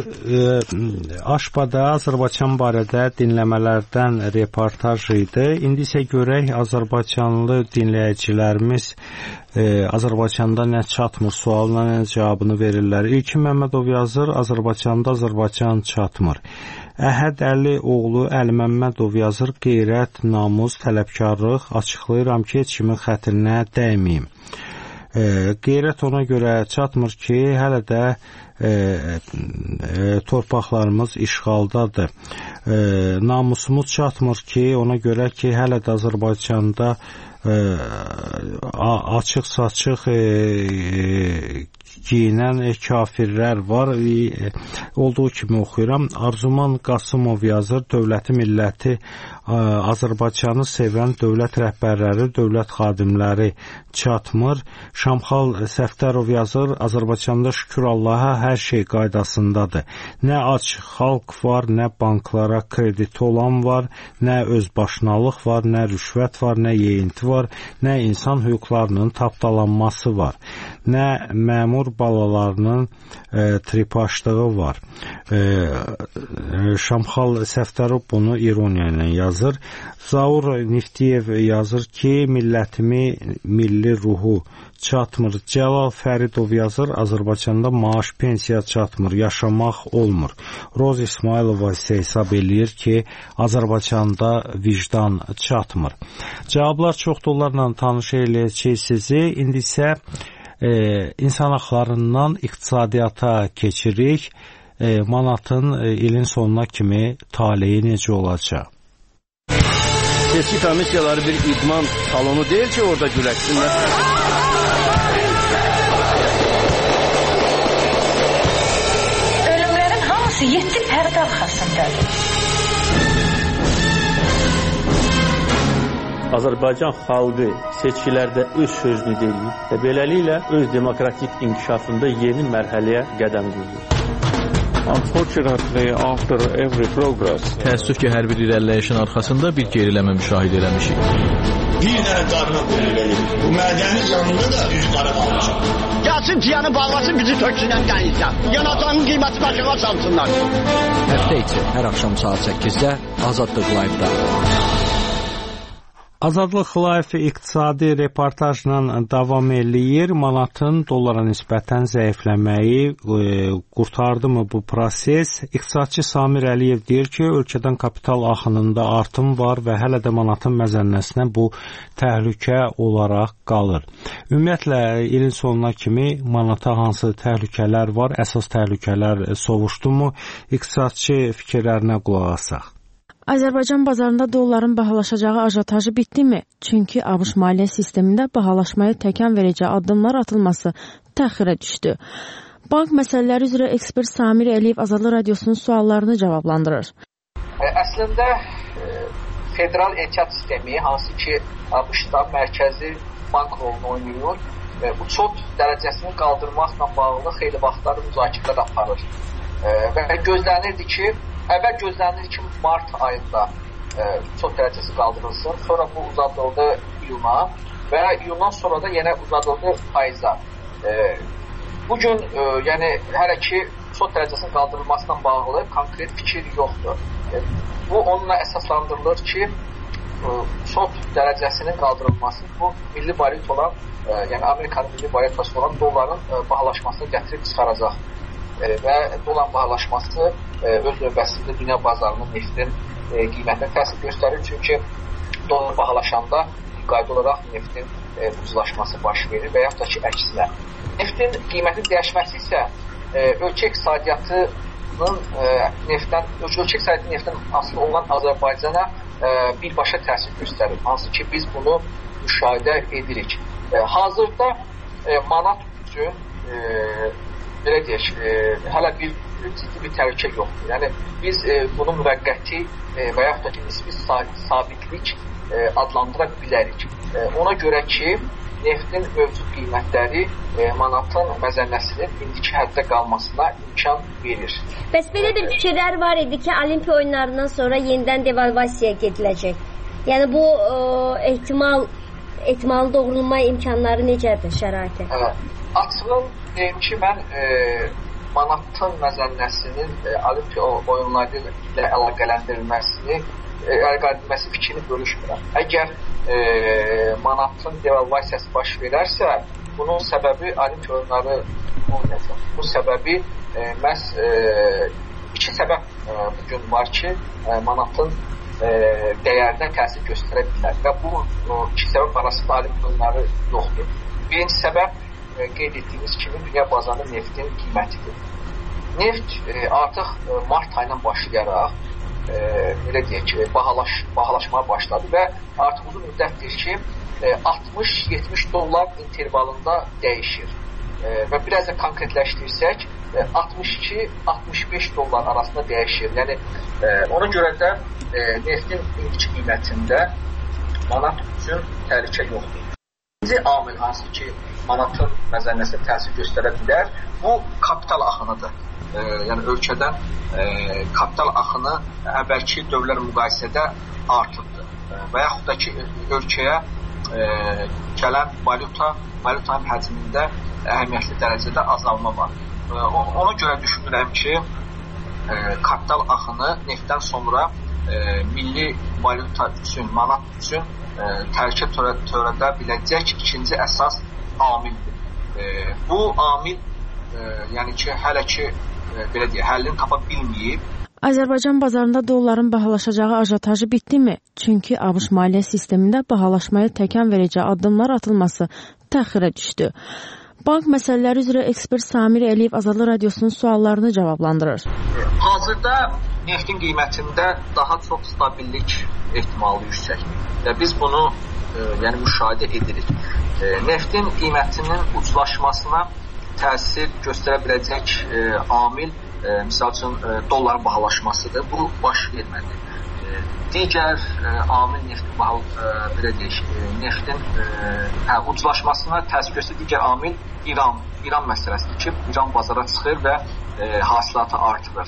e, Aşbada Azərbaycan barədə dinləmələrdən reportaj idi. İndi isə görək Azərbaycanlı dinləyicilərimiz e, Azərbaycanda nə çatmır sualına nə cavabını verirlər. İlkin Məmmədov yazır, Azərbaycanda Azərbaycan çatmır. Əhəd Əli oğlu Əli Məmmədov yazır, qeyrət, namus, tələbkarlıq, açıqlayıram ki, heç kimin xətrinə dəyməyim. E, qeyrət ona görə çatmır ki, hələ də E, e, torpaqlarımız işğaldadır. E, namusumuz çatmır ki, ona görə ki, hələ də Azərbaycanda e, açıq-saçıq e, e, giyinən e, kafirlər var. E, olduğu kimi oxuyuram. Arzuman Qasımov yazır, dövləti, milləti, e, Azərbaycanı sevən dövlət rəhbərləri, dövlət xadimləri çatmır. Şamxal Səfdərov yazır, Azərbaycanda şükür Allaha hər şey qaydasındadır. Nə aç xalq var, nə banklara krediti olan var, nə özbaşınalıq var, nə rüşvət var, nə yeyinti var, nə insan hüquqlarının tapdalanması var, nə məmur balalarının e, tripaşlığı var. E, e, Şamxal Səfdərov bunu ironiya ilə yazır. Zaur Niftiyev yazır ki, millətimi, milli ruhu çatmır. Cəlal Fəridov yazır, Azərbaycanda maaş, pensiya çatmır, yaşamaq olmur. Roz İsmailova isə hesab eləyir ki, Azərbaycanda vicdan çatmır. Cavablar çoxdur, onlarla tanış eləyəcək sizi. İndi isə e, insan haqlarından iqtisadiyyata keçirik. E, manatın e, ilin sonuna kimi taleyi necə olacaq?
Seçki komissiyaları bir idman salonu deyil ki, orada güləşsinlər.
Ölümlərin hamısı yeddi pərdə arxasındadır.
Azərbaycan xalqı seçkilərdə öz sözünü deyib və beləliklə öz demokratik inkişafında yeni mərhələyə qədəm qoyur.
Unfortunately, after every progress,
təəssüf ki, hər bir irəliləyişin arxasında bir geriləmə müşahidə eləmişik.
Bir dənə qarına qoyulur verir. Bu mədənin yanında da üz qara qalmışam.
Gəlsin ciyanı bağlasın, bizi töksünən dənizdən. Yanacağın qiyməti başına salsınlar.
Həftə içi hər axşam saat səkkizdə Azadlıq Live-da.
Azadlıq Live iqtisadi reportajla davam eləyir. Manatın dollara nisbətən zəifləməyi e, qurtardı mı bu proses? İqtisadçı Samir Əliyev deyir ki, ölkədən kapital axınında artım var və hələ də manatın məzənnəsinə bu təhlükə olaraq qalır. Ümumiyyətlə, ilin sonuna kimi manata hansı təhlükələr var? Əsas təhlükələr sovuşdu mu? İqtisadçı fikirlərinə qulaq asaq.
Azərbaycan bazarında dolların bahalaşacağı ajotajı bitdimi? Çünki ABŞ maliyyə sistemində bahalaşmaya təkan verəcək addımlar atılması təxirə düşdü. Bank məsələləri üzrə ekspert Samir Əliyev Azadlıq Radiosunun suallarını cavablandırır.
Əslində federal ehtiyat sistemi, hansı ki ABŞ-da mərkəzi bank rolunu oynayır, bu çot dərəcəsini qaldırmaqla bağlı xeyli vaxtları müzakirələr aparır. Və gözlənirdi ki, əvvəl gözlənildi ki, mart ayında e, çox dərəcəsi qaldırılsın. Sonra bu uzadıldı iyuna və iyundan sonra da yenə uzadıldı ayıza. E, bugün e, yəni hələ ki çox dərəcəsinin qaldırılmasına bağlı konkret fikir yoxdur. E, bu onunla əsaslandırılır ki, e, çox dərəcəsinin qaldırılması bu milli valyuta olan, e, yəni Amerikanın milli valyutası olan dolların e, bahalaşmasını gətirib çıxaracaq. Və dolar bahalaşması öz növbəsində dünya bazarının neftin qiymətinə təsir göstərir. Çünki dolar bahalaşanda qayda olaraq neftin ucuzlaşması baş verir və yaxud da ki, əksinə. Neftin qiymətin dəyişməsi isə ölkə iqtisadiyyatının neftdən, ölkə iqtisadiyyatının neftdən asılı olan Azərbaycana birbaşa təsir göstərir. Hansı ki, biz bunu müşahidə edirik. Hazırda manat üçün belə deyək, e, hələ bir ciddi bir təhlükə yoxdur. Yəni, biz e, bunu müvəqqəti e, və yaxud da ki, nisbi sabitlik e, adlandıra bilərik. E, ona görə ki, neftin mövcud qiymətləri e, manatın məzənnəsinin indiki həddə qalmasına imkan verir.
Bəs belə bir fikirlər var idi ki, Olimpiya oyunlarından sonra yenidən devalvasiyaya gediləcək. Yəni, bu e, ehtimal, ehtimalı doğrulma imkanları necədir şəraiti?
Evet. Açığın deyim ki, mən e, manatın məzənnəsinin e, Olimpiya oyunları ilə əlaqələndirilməsini, e, əlaqələndirilməsi fikrini bölüşmürəm. Əgər e, manatın devalvasiyası baş verərsə, bunun səbəbi Olimpiya oyunları olmayacaq. Bu səbəbi e, məhz e, iki səbəb e, bugün var ki, e, manatın e, dəyərinə təsir göstərə bilər və bu o, iki səbəb arasında Olimpiya oyunları yoxdur. Birinci səbəb qeyd etdiyimiz kimi dünya bazarının neftin qiymətidir. Neft e, artıq e, mart ayından başlayaraq e, belə deyək ki, bahalaş, bahalaşmaya başladı və artıq uzun müddətdir ki, e, altmış yetmiş dollar intervalında dəyişir. E, və biraz da konkretləşdirsək, e, altmış iki altmış beş dollar arasında dəyişir. Yəni, e, ona görə də e, neftin indiki qiymətində manat üçün təhlükə yoxdur. İkinci amil hansı ki, manatın məzənnəsinə təsir göstərə bilər, bu kapital axınıdır. E, yəni ölkədən e, kapital axını əvvəlki dövrlər müqayisədə artıbdır. E, və yaxud da ki, ölkəyə e, gələn valyuta, valyutanın həcmində əhəmiyyətli dərəcədə azalma var. E, ona görə düşünürəm ki, e, kapital axını neftdən sonra e, milli valyuta üçün, manat üçün e, təhlükə törədə biləcək ikinci əsas amildir. E, bu amil e, yəni ki, hələ ki e, belə deyək, həllini tapa bilməyib.
Azərbaycan bazarında dolların bahalaşacağı ajotajı bitdimi? Çünki ABŞ maliyyə sistemində bahalaşmaya təkan verəcək addımlar atılması təxirə düşdü. Bank məsələləri üzrə ekspert Samir Əliyev Azadlıq Radiosunun suallarını cavablandırır.
Hazırda neftin qiymətində daha çox stabillik ehtimalı yüksəkdir. Və biz bunu e, yəni müşahidə edirik. E, neftin qiymətinin ucuzlaşmasına təsir göstərə biləcək e, amil e, misal üçün e, dolların bahalaşmasıdır. Bu baş vermədi. E, digər e, amil neftin bahal e, belə deyək, e, neftin e, hə, ucuzlaşmasına təsir göstərən digər amil İran, İran məsələsidir ki, İran bazara çıxır və e, hasilatı artırır.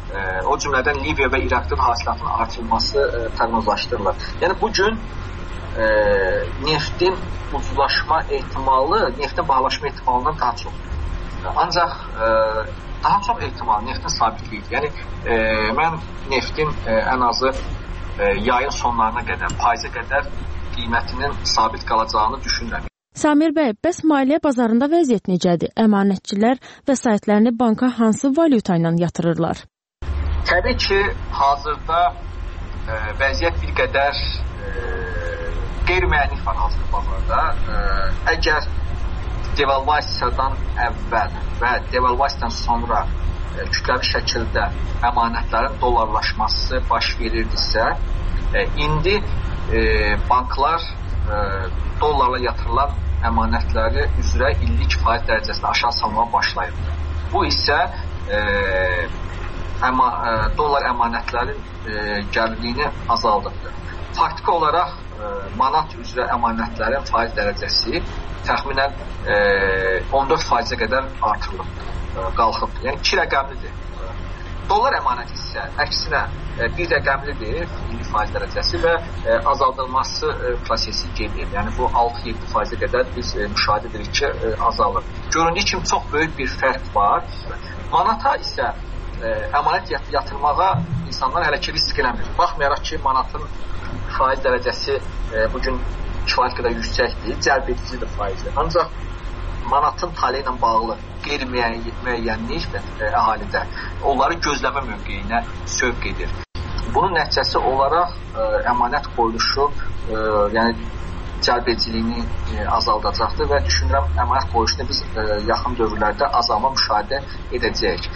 o cümlədən Liviya və İraqdan hasilatın artırılması proqnozlaşdırılır. Yəni bu gün e, neftin ucuzlaşma ehtimalı, neftin bahalaşma ehtimalından daha çoxdur. Ancaq e, daha çox ehtimal neftin sabitliyidir. Yəni e, mən neftin e, ən azı e, yayın sonlarına qədər, payıza qədər qiymətinin sabit qalacağını düşünürəm.
Samir bəy, bəs maliyyə bazarında vəziyyət necədir? Əmanətçilər vəsaitlərini banka hansı valyuta ilə yatırırlar?
Təbii ki, hazırda e, vəziyyət bir qədər e, qeyri-müəyyənlik var hazırda bazarda. E, əgər devalvasiyadan əvvəl və devalvasiyadan sonra e, kütləvi şəkildə əmanətlərin dollarlaşması baş verirdisə, e, indi e, banklar e, dollarla yatırılan əmanətləri üzrə illik faiz dərəcəsində aşağı salmağa başlayıb. Bu isə e, əma, e, dollar əmanətlərin e, gəlirliyini azaldıbdır. Faktiki olaraq e, manat üzrə əmanətlərin faiz dərəcəsi təxminən e, on dörd faizə qədər artırılıbdır, e, qalxıbdır. Yəni iki rəqəmlidir. Dollar əmanəti isə əksinə e, bir rəqəmlidir, illik faiz dərəcəsi və e, azaldılması e, prosesi gedir. Yəni bu altı yeddi faizə qədər biz e, müşahidə edirik ki, e, azalır. Göründüyü kimi çox böyük bir fərq var. Manata isə e, əmanət yatırmağa insanlar hələ ki risk eləmir. Baxmayaraq ki, manatın faiz dərəcəsi e, bugün kifayət qədər yüksəkdir, cəlb edicidir faizi. Ancaq manatın taleyi ilə bağlı qeyri-müəyyənlik əhalidə onları gözləmə mövqeyinə sövq edir. Bunun nəticəsi olaraq ə, əmanət qoyuluşu ə, yəni cəlbediciliyini ə, azaldacaqdır və düşünürəm əmanət qoyuluşunu biz ə, yaxın dövrlərdə azalma müşahidə edəcəyik.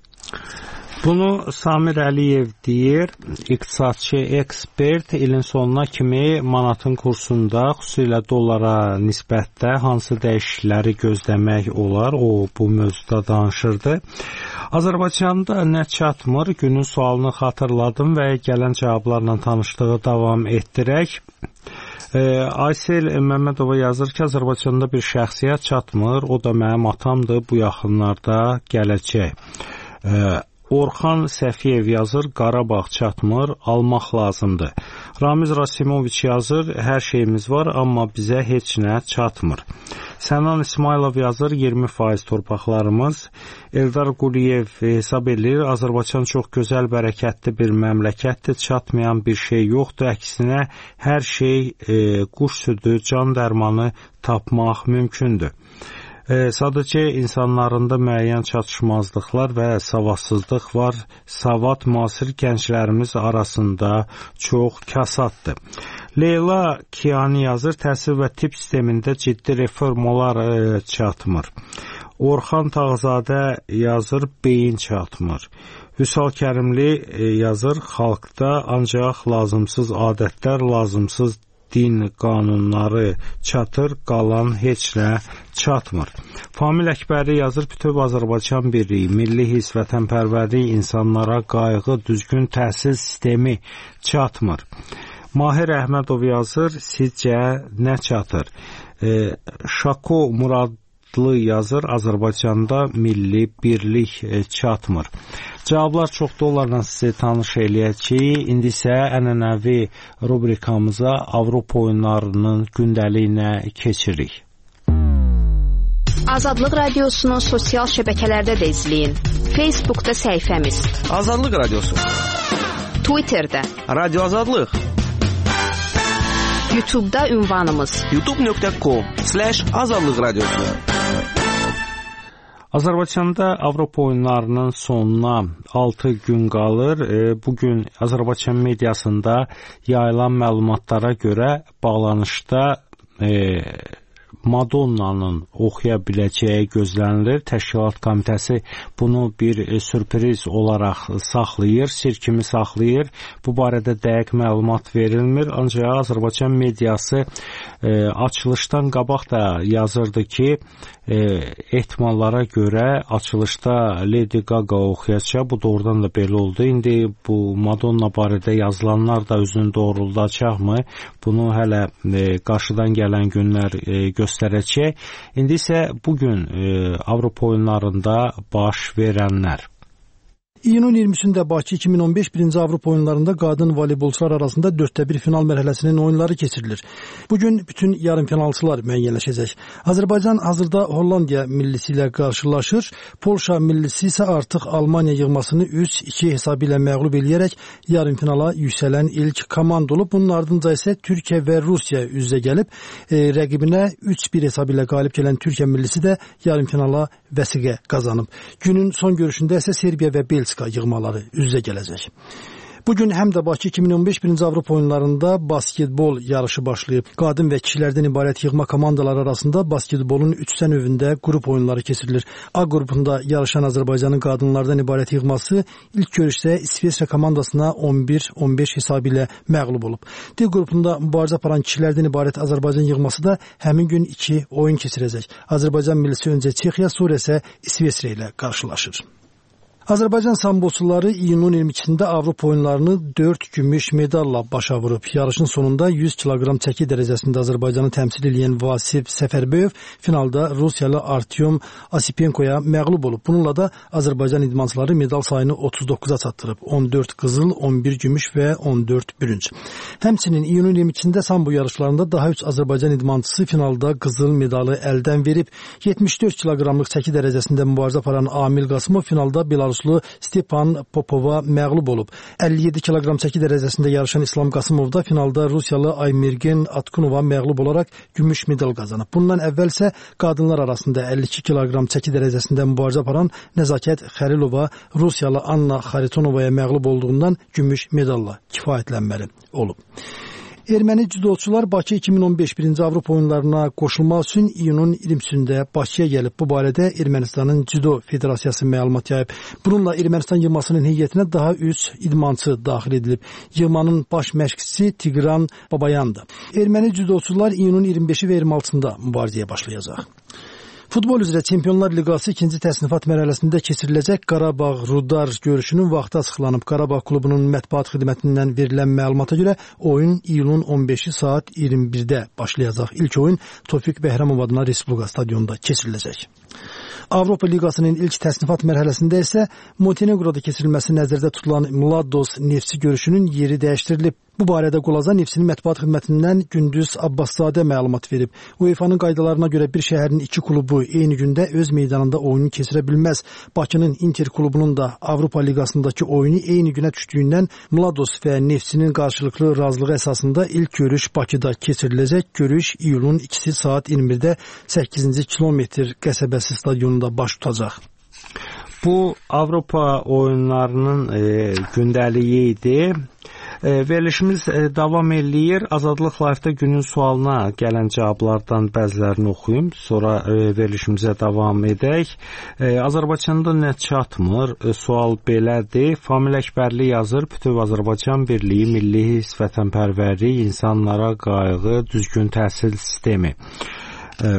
Bunu Samir Əliyev deyir, iqtisadçı ekspert. İlin sonuna kimi manatın kursunda, xüsusilə dollara nisbətdə hansı dəyişiklikləri gözləmək olar, o bu mövzuda danışırdı. Azərbaycanda nə çatmır? Günün sualını xatırladım və gələn cavablarla tanışdığı davam etdirək. E, Aysel Məmmədova yazır ki, Azərbaycanda bir şəxsiyyət çatmır, o da mənim atamdır, bu yaxınlarda gələcək. E, Orxan Səfiyev yazır, Qarabağ çatmır, almaq lazımdır. Ramiz Rasimoviç yazır, hər şeyimiz var, amma bizə heç nə çatmır. Sənan İsmailov yazır, iyirmi faiz torpaqlarımız. Eldar Quliyev hesab edir, Azərbaycan çox gözəl, bərəkətli bir məmləkətdir, çatmayan bir şey yoxdur. Əksinə, hər şey e, quş südü, can dərmanı tapmaq mümkündür. E, sadəcə insanlarında müəyyən çatışmazlıqlar və savadsızlıq var. Savad müasir gənclərimiz arasında çox kasaddır. Leyla Kiyani yazır, təhsil və tibb sistemində ciddi reformalar e, çatmır. Orxan Tağzadə yazır, beyin çatmır. Vüsal Kərimli e, yazır, xalqda ancaq lazımsız adətlər, lazımsız din qanunları çatır, qalan heç nə çatmır. Famil Əkbəri yazır, bütöv Azərbaycan birliyi, milli hiss, vətənpərvərlik, insanlara qayğı, düzgün təhsil sistemi çatmır. Mahir Əhmədov yazır, sizcə nə çatır? E, Şako Muradlı yazır, Azərbaycanda milli birlik e, çatmır. Cavablar çoxdur, onlarla sizi tanış eləyək ki, indi isə ənənəvi rubrikamıza Avropa oyunlarının gündəliyinə keçirik.
Azadlıq Radiosunu sosial şəbəkələrdə də izləyin. Facebookda səhifəmiz
Azadlıq Radiosu,
Twitterdə
Radio Azadlıq,
YouTube'da ünvanımız
youtube nöqtə com slash azadlıq radiosu.
Azərbaycanda Avropa oyunlarının sonuna altı gün qalır. Bugün Azərbaycan mediasında yayılan məlumatlara görə bağlanışda e, Madonnanın oxuya biləcəyi gözlənilir. Təşkilat komitəsi bunu bir e, sürpriz olaraq saxlayır, sir kimi saxlayır. Bu barədə dəqiq məlumat verilmir. Ancaq Azərbaycan mediası e, açılışdan qabaq da yazırdı ki, e, ehtimallara görə açılışda Lady Gaga oxuyacaq. Bu doğrudan da belə oldu. İndi bu Madonna barədə yazılanlar da özünü doğruldacaqmı? Bunu hələ e, qarşıdan gələn günlər e, göstərəcək. İndi isə bugün e, Avropa oyunlarında baş verənlər.
İyunun iyirmisində Bakı iki min on beş birinci Avropa oyunlarında qadın voleybolçular arasında dörddə bir final mərhələsinin oyunları keçirilir. Bugün bütün yarımfinalçılar müəyyənləşəcək. Azərbaycan hazırda Hollandiya millisi ilə qarşılaşır. Polşa millisi isə artıq Almaniya yığmasını üç iki hesabı ilə məğlub eləyərək yarımfinala yüksələn ilk komanda olub. Bunun ardınca isə Türkiyə və Rusiya üz-üzə gəlib. E, rəqibinə üç bir hesabı ilə qalib gələn Türkiyə millisi də yarımfinala vəsiqə qazanıb. Günün son görüşündə isə Serbiya və Belçika yığmaları üz-üzə gələcək. Bugün həm də Bakı iki min on beş birinci Avropa oyunlarında basketbol yarışı başlayıb. Qadın və kişilərdən ibarət yığma komandaları arasında basketbolun üçsə növündə qrup oyunları keçirilir. A qrupunda yarışan Azərbaycanın qadınlardan ibarət yığması ilk görüşdə İsveçrə komandasına on bir on beş hesabı ilə məğlub olub. D qrupunda mübarizə aparan kişilərdən ibarət Azərbaycan yığması da həmin gün iki oyun keçirəcək. Azərbaycan millisi öncə Çexiya, sonra isə İsveçrə ilə qarşılaşır. Azərbaycan samboçuları iyunun iyirmi ikisində Avropa oyunlarını dörd gümüş medalla başa vurub. Yarışın sonunda yüz kiloqram çəki dərəcəsində Azərbaycanı təmsil edən Vasif Səfərböyev finalda Rusiyalı Artyom Asipenkoya məğlub olub. Bununla da Azərbaycan idmançıları medal sayını otuz doqquza çatdırıb. on dörd qızıl, on bir gümüş və on dörd bürünc. Həmçinin iyunun iyirmi ikisində sambo yarışlarında daha üç Azərbaycan idmançısı finalda qızıl medalı əldən verib. yetmiş dörd kiloqramlıq çəki dərəcəsində mübarizə aparan Amil Qasımov finalda Belarus Stepan Popova məğlub olub. əlli yeddi kiloqram çəki dərəcəsində yarışan İslam Qasımov da finalda Rusiyalı Aymergen Atkunova məğlub olaraq gümüş medal qazanıb. Bundan əvvəl isə qadınlar arasında əlli iki kiloqram çəki dərəcəsində mübarizə aparan Nəzakət Xəlilova Rusiyalı Anna Xaritonovaya məğlub olduğundan gümüş medalla kifayətlənməli olub. Erməni cüdoçular Bakı iki min on beş birinci Avropa oyunlarına qoşulmaq üçün iyunun iyirmisində Bakıya gəlib. Bu barədə Ermənistanın Cüdo Federasiyası məlumat yayıb. Bununla Ermənistan yığmasının heyətinə daha üç idmançı daxil edilib. Yığmanın baş məşqçisi Tigran Babayandır. Erməni cüdoçular iyunun iyirmi beşi və iyirmi altısında mübarizəyə başlayacaq. Futbol üzrə Çempionlar Liqası ikinci təsnifat mərhələsində keçiriləcək Qarabağ Rudar görüşünün vaxtı açıqlanıb. Qarabağ klubunun mətbuat xidmətindən verilən məlumata görə oyun iyulun on beşi saat iyirmi birdə başlayacaq. İlk oyun Tofiq Bəhramov adına Respublika stadionunda keçiriləcək. Avropa Liqasının ilk təsnifat mərhələsində isə Montenegroda keçirilməsi nəzərdə tutulan Mlados Neftçi görüşünün yeri dəyişdirilib. Bu barədə Qulaza Neftçinin mətbuat xidmətindən Gündüz Abbaszadə məlumat verib. UEFA-nın qaydalarına görə bir şəhərin iki klubu eyni gündə öz meydanında oyunu keçirə bilməz. Bakının Inter klubunun da Avropa Liqasındakı oyunu eyni günə düşdüyündən Mlados və Neftçinin qarşılıqlı razılığı əsasında ilk görüş Bakıda keçiriləcək. Görüş iyulun ikisi saat iyirmi birdə səkkizinci kilometr qəsəbəsi stadionunda baş tutacaq.
Bu Avropa oyunlarının e, gündəliyi idi. E, verilişimiz e, davam eləyir. Azadlıq Live-da günün sualına gələn cavablardan bəzilərini oxuyum. Sonra e, verilişimizə davam edək. E, Azərbaycanda nə çatmır? E, sual belədir. Famil Əkbərli yazır. Bütöv Azərbaycan birliyi, milli his, vətənpərvərlik, insanlara qayğı, düzgün təhsil sistemi. E,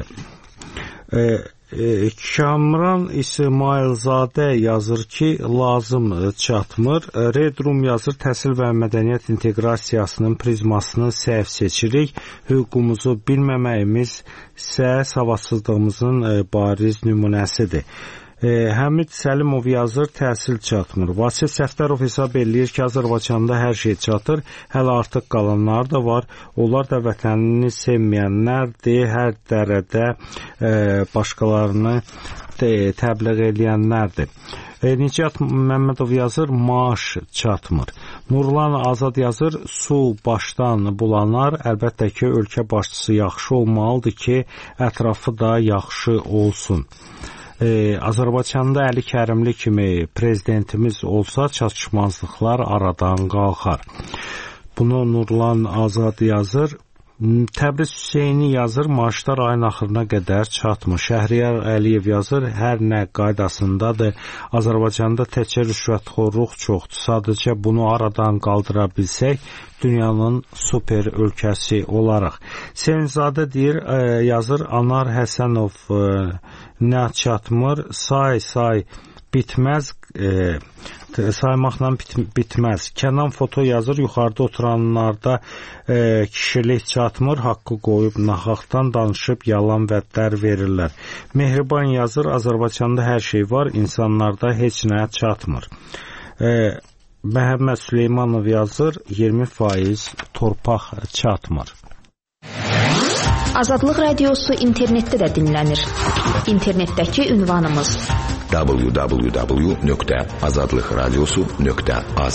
e, E, Kamran İsmailzadə yazır ki, lazım çatmır. Redrum yazır, təhsil və mədəniyyət inteqrasiyasının prizmasını səhv seçirik. Hüququmuzu bilməməyimiz isə savadsızlığımızın e, bariz nümunəsidir. E, Həmid Səlimov yazır, təhsil çatmır. Vasif Səfdərov hesab eləyir ki, Azərbaycanda hər şey çatır, hələ artıq qalanlar da var. Onlar da vətənini sevməyənlərdir, hər dərədə e, başqalarını de, təbliğ eləyənlərdir. E, Nicat Məmmədov yazır, maaş çatmır. Nurlan Azad yazır, su başdan bulanar, əlbəttə ki, ölkə başçısı yaxşı olmalıdır ki, ətrafı da yaxşı olsun. Ee, Azərbaycanda Əli Kərimli kimi prezidentimiz olsa çatışmazlıqlar aradan qalxar. Bunu Nurlan Azad yazır. Təbriz Hüseyni yazır, maaşlar ayın axırına qədər çatmır. Şəhriyar Əliyev yazır, hər nə qaydasındadır. Azərbaycanda təkcə rüşvətxorluq çoxdur. Sadəcə bunu aradan qaldıra bilsək, dünyanın super ölkəsi olaraq. Sevinzadə deyir, e, yazır, Anar Həsənov e, nə çatmır, say say bitməz, e, saymaqla bit bitməz. Kənan foto yazır, yuxarıda oturanlarda e, kişilik çatmır, haqqı qoyub naxaqdan danışıb yalan vədlər verirlər. Mehriban yazır, Azərbaycanda hər şey var, insanlarda heç nə çatmır. E, Məhəmməd Süleymanov yazır, iyirmi faiz torpaq çatmır.
Azadlıq Radiosu internetdə də dinlənir. İnternetdəki ünvanımız w w w nöqtə azadlıq radiosu nöqtə az.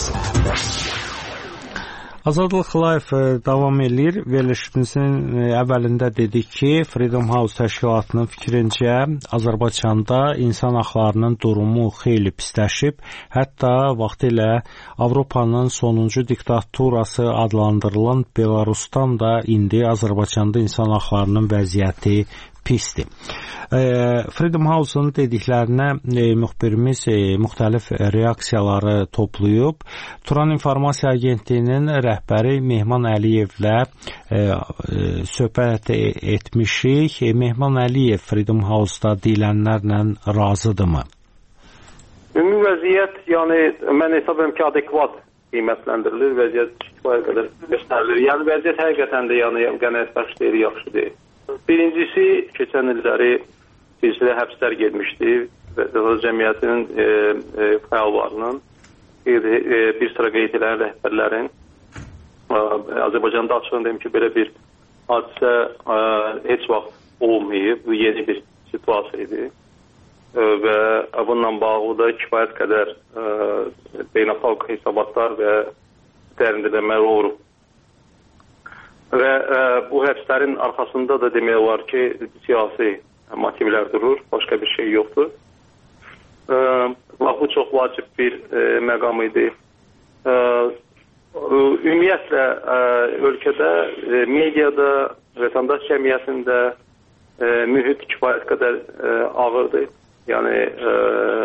Azadlıq Live davam edir. Verilişimizin əvvəlində dedik ki, Freedom House təşkilatının fikrincə Azərbaycanda insan haqlarının durumu xeyli pisləşib. Hətta vaxtilə Avropanın sonuncu diktaturası adlandırılan Belarusdan da indi Azərbaycanda insan haqlarının vəziyyəti pisdir. E, Freedom House-un dediklərinə e, müxbirimiz e, müxtəlif reaksiyaları toplayıb. Turan İnformasiya Agentliyinin rəhbəri Mehman Əliyevlə e, e, söhbət etmişik. E, Mehman Əliyev Freedom House-da deyilənlərlə razıdırmı?
Ümumi vəziyyət, yəni mən hesab edirəm ki, adekvat qiymətləndirilir, vəziyyət kifayət qədər göstərilir. Yəni vəziyyət həqiqətən də yəni qənaətbəxş deyil, yaxşı deyil. Birincisi, keçən illəri silsilə həbslər getmişdi və cəmiyyətinin e, e, fəallarının, e, e, bir sıra qeyd edən rəhbərlərin e, Azərbaycanda açığını deyim ki, belə bir hadisə e, heç vaxt olmayıb, bu yeni bir situasiya idi e, və bununla bağlı da kifayət qədər e, beynəlxalq hesabatlar və dərindirmələr olub. Və e, bu həbslərin arxasında da demək olar ki, siyasi motivlər durur, başqa bir şey yoxdur. E, bu çox vacib bir e, məqam idi. E, ümumiyyətlə, e, ölkədə, e, mediada, vətəndaş cəmiyyətində e, mühit kifayət qədər e, ağırdır. Yəni, e,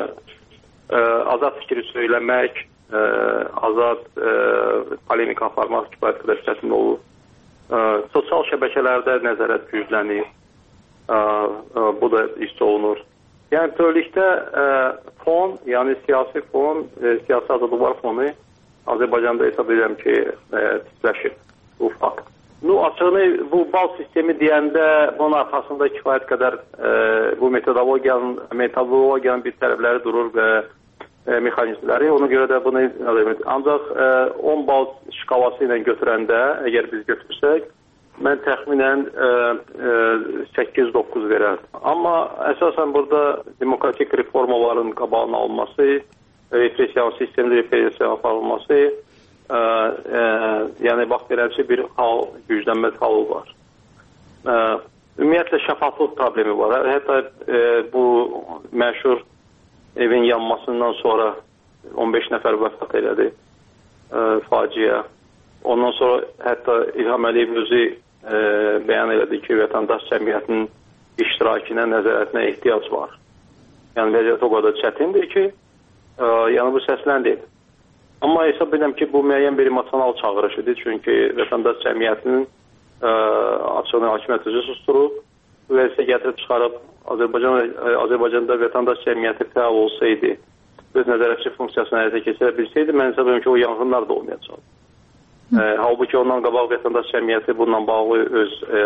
e, azad fikri söyləmək, e, azad e, polemika aparmaq kifayət qədər çətin olur. Ə, sosial şəbəkələrdə nəzarət güclənir, ə, ə, bu da hiss olunur. Yəni, bütövlükdə ə, fon, yəni siyasi fon, ə, siyasi azadlıqlar fonu Azərbaycanda hesab edirəm ki, ə, pisləşir bu fakt. Nu, açığını, bu bal sistemi deyəndə bunun arxasında kifayət qədər ə, bu metodologiyanın, metodologiyanın bir tərəfləri durur və mexanizmləri. Ona görə də bunu ancaq e, on bal şkalası ilə götürəndə, əgər biz götürsək, mən təxminən e, e, səkkiz doqquz verərdim. Amma əsasən burada demokratik reformaların qabağının alınması, repressiyon sistemli repressiyon aparılması, e, e, yəni bax verəmsi bir hal, güclənmə halı var. E, ümumiyyətlə şəffaflıq problemi var. Hətta e, bu məşhur evin yanmasından sonra on beş nəfər vəfat elədi, e, faciə. Ondan sonra hətta İlham Əliyev özü e, bəyan elədi ki, vətəndaş cəmiyyətinin iştirakına, nəzarətinə ehtiyac var. Yəni, vəziyyət o qədər çətindir ki, e, yəni bu səsləndir. Amma hesab edirəm ki, bu müəyyən bir emosional çağırışıdır, çünki vətəndaş cəmiyyətinin e, açığını hakimiyyət özü susturub, vəziyyətə gətirib çıxarıb Azərbaycan, Azərbaycanda vətəndaş cəmiyyəti fəal olsaydı, öz nəzarətçi funksiyasını həyata keçirə bilsəydi, mən hesab edirəm ki, o yanğınlar da olmayacaq. E, halbuki ondan qabaq vətəndaş cəmiyyəti bununla bağlı öz e,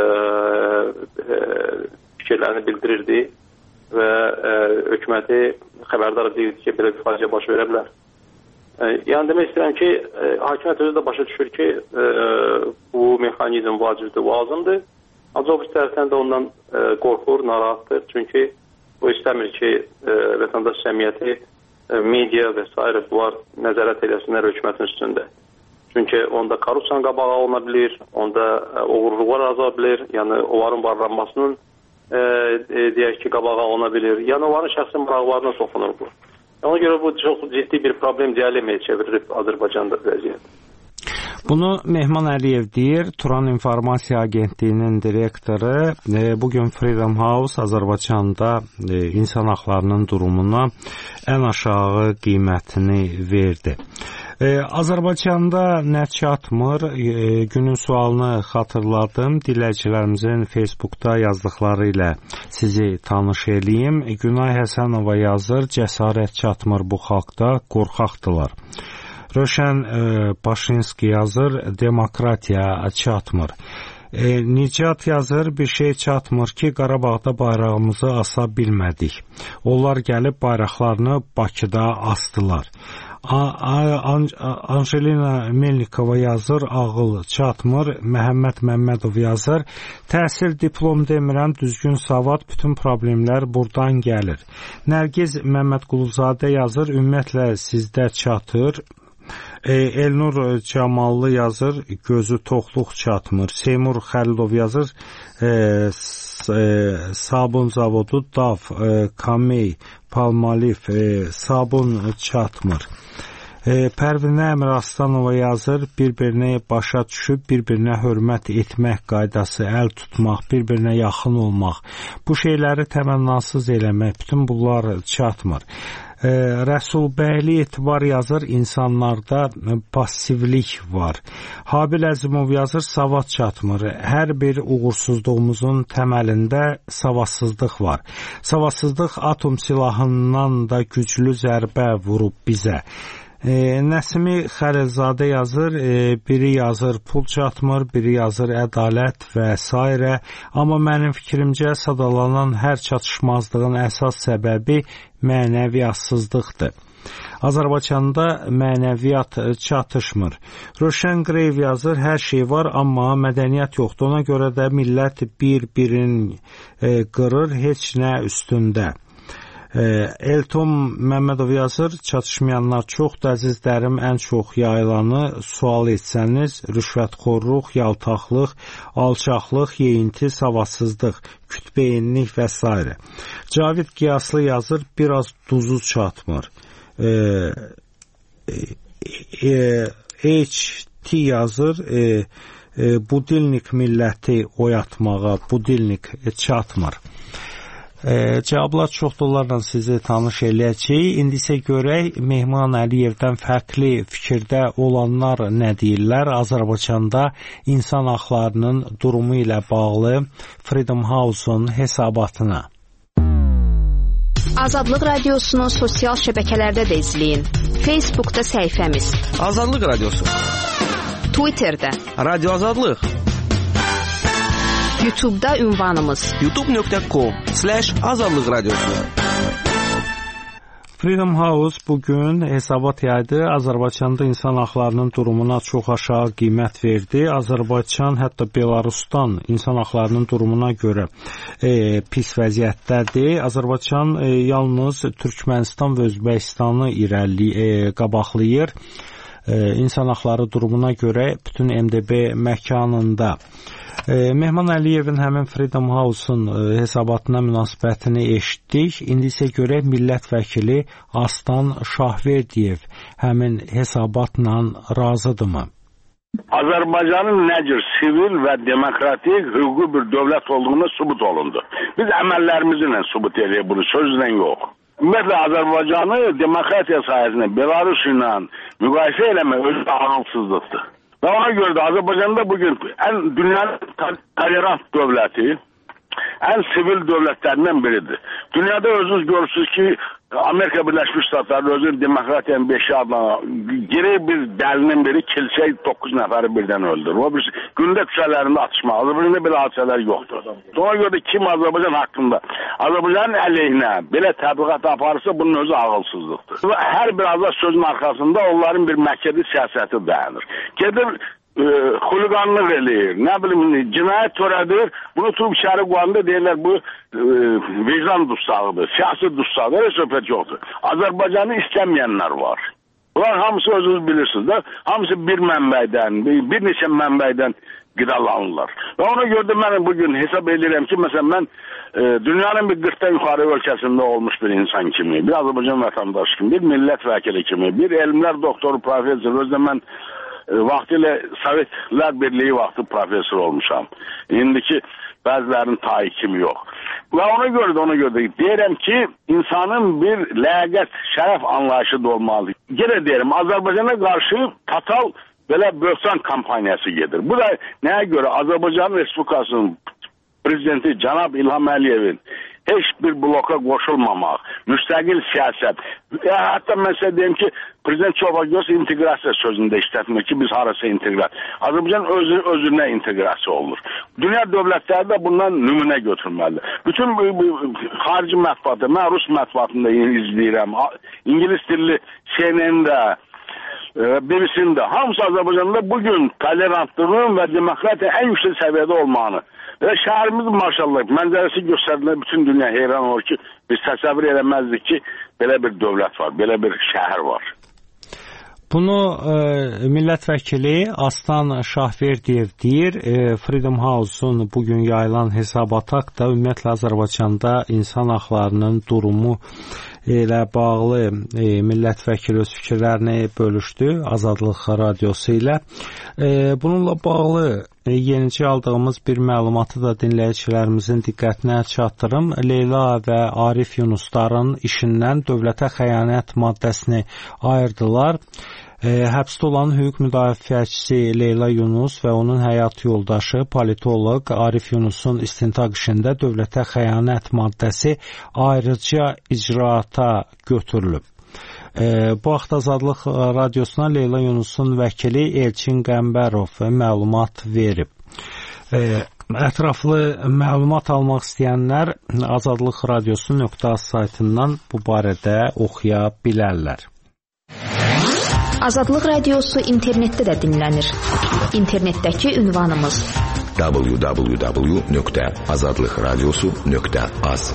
e, fikirlərini bildirirdi və e, hökuməti xəbərdar edirdi ki, belə bir faciə baş verə bilər. E, yəni demək istəyirəm ki, e, hakimiyyət özü də başa düşür ki, e, bu mexanizm vacibdir, lazımdır. Ancaq bir tərəfdən də ondan e, qorxur, narahatdır. Çünki o istəmir ki, e, vətəndaş cəmiyyəti, e, media və s. bunlar nəzarət eləsinlər hökumətin üstündə. Çünki onda korrupsiyanın qabağı oluna bilir, onda e, oğurluqlar aza bilir, yəni onların varlanmasının e, e, deyək ki, qabağı oluna bilir. Yəni onların şəxsi maraqlarına toxunur bu. Ona görə bu çox ciddi bir problem dialeməyə çevirib Azərbaycanda vəziyyət.
Bunu Mehman Əliyev deyir, Turan İnformasiya Agentliyinin direktoru. E, bugün Freedom House Azərbaycanda e, insan haqlarının durumuna ən aşağı qiymətini verdi. E, Azərbaycanda nə çatmır? E, günün sualını xatırladım. Dinləyicilərimizin Facebookda yazdıqları ilə sizi tanış eləyim. Günay Həsənova yazır, cəsarət çatmır bu xalqda, qorxaqdılar. Röşən e, Başinski yazır, demokratiya çatmır. E, Nicat yazır, bir şey çatmır ki, Qarabağda bayrağımızı asa bilmədik. Onlar gəlib bayraqlarını Bakıda asdılar. Angelina Melnikova yazır, ağıl çatmır. Məhəmməd Məmmədov yazır, təhsil, diplom demirəm, düzgün savad, bütün problemlər buradan gəlir. Nərgiz Məmmədquluzadə yazır, ümumiyyətlə sizdə çatır. E, Elnur Camallı yazır, gözü toxluq çatmır. Seymur Xəlilov yazır, e, e, sabun zavodu, Dav, e, Kamey, Palmalif, e, sabun çatmır. E, Pərvinə Əmir Aslanova yazır, bir-birinə başa düşüb, bir-birinə hörmət etmək qaydası, əl tutmaq, bir-birinə yaxın olmaq, bu şeyləri təmənnasız eləmək, bütün bunlar çatmır. E, Rəsulbəyli Etibar yazır, insanlarda passivlik var. Habil Əzimov yazır, savad çatmır. Hər bir uğursuzluğumuzun təməlində savadsızlıq var. Savadsızlıq atom silahından da güclü zərbə vurub bizə. E, Nəsimi Xəlilzadə yazır, e, biri yazır pul çatmır, biri yazır ədalət və s. Amma mənim fikrimcə sadalanan hər çatışmazlığın əsas səbəbi mənəviyatsızlıqdır. Azərbaycanda mənəviyyat çatışmır. Röşən Qreyv yazır, hər şey var, amma mədəniyyət yoxdur. Ona görə də millət bir-birini e, qırır, heç nə üstündə. Elton Məmmədov yazır, çatışmayanlar çoxdur, əzizlərim, ən çox yayılanı sual etsəniz, rüşvətxorluq, yaltaqlıq, alçaqlıq, yeyinti, savadsızlıq, kütbeyinlik və s. Cavid Qiyaslı yazır, biraz duzu çatmır. E, e, H T yazır, e, e, budilnik milləti oyatmağa, budilnik çatmır. E, cavablar çoxdur, onlarla sizi tanış eləyəcəyik. İndi isə görək Mehman Əliyevdən fərqli fikirdə olanlar nə deyirlər Azərbaycanda insan haqlarının durumu ilə bağlı Freedom House-un hesabatına.
Azadlıq Radiosunu sosial şəbəkələrdə də izləyin. Facebookda səhifəmiz
Azadlıq Radiosu,
Twitterdə
Radio Azadlıq,
YouTube'da ünvanımız
youtube nöqtə com slash azadlıq radiosu.
Freedom House bugün hesabat yaydı. Azərbaycanda insan haqlarının durumuna çox aşağı qiymət verdi. Azərbaycan hətta Belarusdan insan haqlarının durumuna görə e, pis vəziyyətdədir. Azərbaycan e, yalnız Türkmənistan və Özbəkistanı irəli e, qabaqlayır. E, insan haqları durumuna görə bütün M D B məkanında. E, Mehman Əliyevin həmin Freedom House-un e, hesabatına münasibətini eşitdik. İndi isə görək millət vəkili Aslan Şahverdiyev həmin hesabatla razıdırmı?
Azərbaycanın nə cür sivil və demokratik hüquqi bir dövlət olduğunu sübut olundu. Biz əməllərimizlə sübut edirik bunu, sözlə yox. Ümumiyyətlə Azərbaycanı demokratiya sayəsində Belarus ilə müqayisə eləmək özü ağılsızlıqdır. Və ona görə də Azərbaycanda bugün ən dünyanın tolerant dövləti, ən sivil dövlətlərindən biridir. Dünyada özünüz görürsünüz ki, Amerika Birləşmiş Ştatları özünün demokratiyanın beşi adlanan, gerək bir dəlinin biri kilsə doqquz nəfəri birdən öldürür. O bir gündə küçələrində atışma, Azərbaycanda belə hadisələr yoxdur. Ona görə də kim Azərbaycan haqqında, Azərbaycanın əleyhinə belə təbliğat aparırsa, bunun özü ağılsızlıqdır. Və hər bir azad sözün arxasında onların bir məkədi siyasəti dayanır. Gedir, E, xuliqanlıq eləyir, nə bilim, cinayət törədir, bunu tutub şəri qoğanda deyirlər, bu e, vicdan dutsağıdır, siyasi dutsağıdır, elə söhbət yoxdur. Azərbaycanı istəməyənlər var. Bunlar hamısı özünüz bilirsiniz də, hamısı bir mənbəydən, bir, bir neçə mənbəydən qidalanırlar. Və ona görə də mən bugün hesab edirəm ki, məsələn, mən e, dünyanın bir qırxdan yuxarı ölkəsində olmuş bir insan kimi, bir Azərbaycan vətəndaşı kimi, bir millət vəkili kimi, bir elmlər doktoru, profesor, özdə mən vaxtilə Sovetlər Birliyi vaxtı profesor olmuşam. İndiki bəzilərinin tayı kimi yox. Və ona görə də ona görə də deyirəm ki, insanın bir ləyaqət, şərəf anlayışı da olmalıdır. Yenə deyirəm, Azərbaycana qarşı total belə böhtan kampaniyası gedir. Bu da nəyə görə? Azərbaycan Respublikasının prezidenti cənab İlham Əliyevin heç bir bloka qoşulmamaq, müstəqil siyasət. Ya, hətta mən sizə deyim ki, prezident Çolpaqgöz inteqrasiya sözündə işlətmir ki, biz harasa inteqrasiya. Azərbaycan özü, özünə inteqrasiya olur. Dünya dövlətləri də bundan nümunə götürməlidir. Bütün bu, bu, xarici mətbuatı, mən Rus mətbuatında izləyirəm, İngilis dilli C N N-də, B B C-də, hamısı Azərbaycanda bugün tolerantlığın və demokratiya ən yüksək səviyyədə olmağını və şəhərimiz maşallah mənzərəsi göstərilir, bütün dünya heyran olur ki, biz təsəvvür eləməzdik ki, belə bir dövlət var, belə bir şəhər var.
Bunu e, millət vəkili Aslan Şahverdiyev deyir. E, Freedom House-un bugün yayılan hesabata da ümumiyyətlə Azərbaycanda insan haqlarının durumu ilə bağlı e, millət vəkili öz fikirlərini bölüşdü Azadlıq radiosu ilə. E, bununla bağlı e, yenicə aldığımız bir məlumatı da dinləyicilərimizin diqqətinə çatdırım. Leyla və Arif Yunusların işindən dövlətə xəyanət maddəsini ayırdılar. E, həbsdə olan hüquq müdafiəçisi Leyla Yunus və onun həyat yoldaşı politoloq Arif Yunusun istintaq işində dövlətə xəyanət maddəsi ayrıca icraata götürülüb. E, bu vaxt Azadlıq radiosuna Leyla Yunusun vəkili Elçin Qəmbərov məlumat verib. E, ətraflı məlumat almaq istəyənlər azadlıq radiosu nöqtə az saytından bu barədə oxuya bilərlər.
Azadlıq radiosu internetdə də dinlənir. İnternetdəki ünvanımız w w w nöqtə azadlıq radiosu nöqtə az.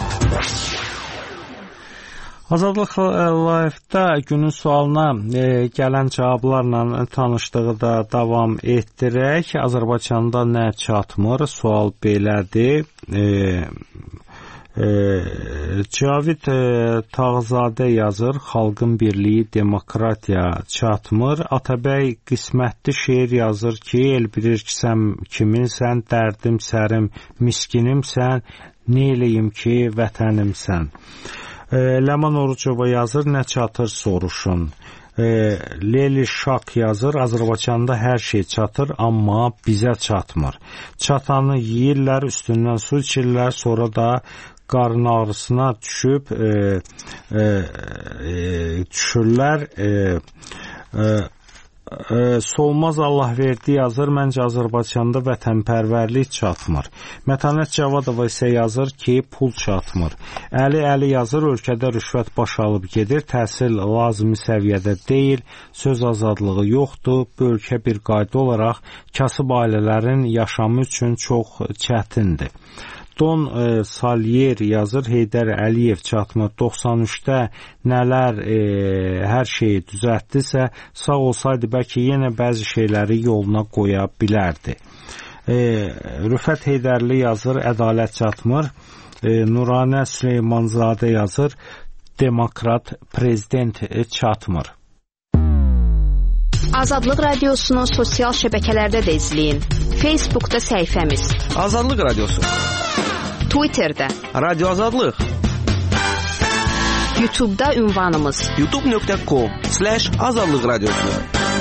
Azadlıq Live-da günün sualına e, gələn cavablarla tanışdığı da davam etdirək. Azərbaycanda nə çatmır? Sual belədir. E, e, Cavid e, Tağzadə yazır, xalqın birliyi, demokratiya çatmır. Atabəy qismətli şeir yazır ki, el bilir ki, sən kiminsən, dərdim sərim, miskinimsən, neyləyim ki, vətənimsən. E, Ləman Orucova yazır, nə çatır soruşun. E, Leli Şak yazır, Azərbaycanda hər şey çatır, amma bizə çatmır. Çatanı yeyirlər, üstündən su içirlər, sonra da qarın ağrısına düşüb e, e, e, düşürlər. E, e, e, Solmaz Allahverdi yazır, məncə Azərbaycanda vətənpərvərlik çatmır. Mətanət Cavadova isə yazır ki, pul çatmır. Əli Əli yazır, ölkədə rüşvət baş alıb gedir, təhsil lazımi səviyyədə deyil, söz azadlığı yoxdur, bu ölkə bir qayda olaraq kasıb ailələrin yaşamı üçün çox çətindir. Don e, Salyer yazır, Heydər Əliyev çatmır. doxsan üçdə nələr e, hər şeyi düzəltdisə, sağ olsaydı bəlkə yenə bəzi şeyləri yoluna qoya bilərdi. E, Rüfət Heydərli yazır, ədalət çatmır. E, Nuranə Süleymanzadə yazır, demokrat prezident çatmır.
Azadlıq radiosunu sosial şəbəkələrdə də izləyin. Facebookda səhifəmiz
Azadlıq radiosu,
Twitterdə
Radio Azadlıq,
YouTube'da ünvanımız
youtube nöqtə com slash azadlıq radiosu.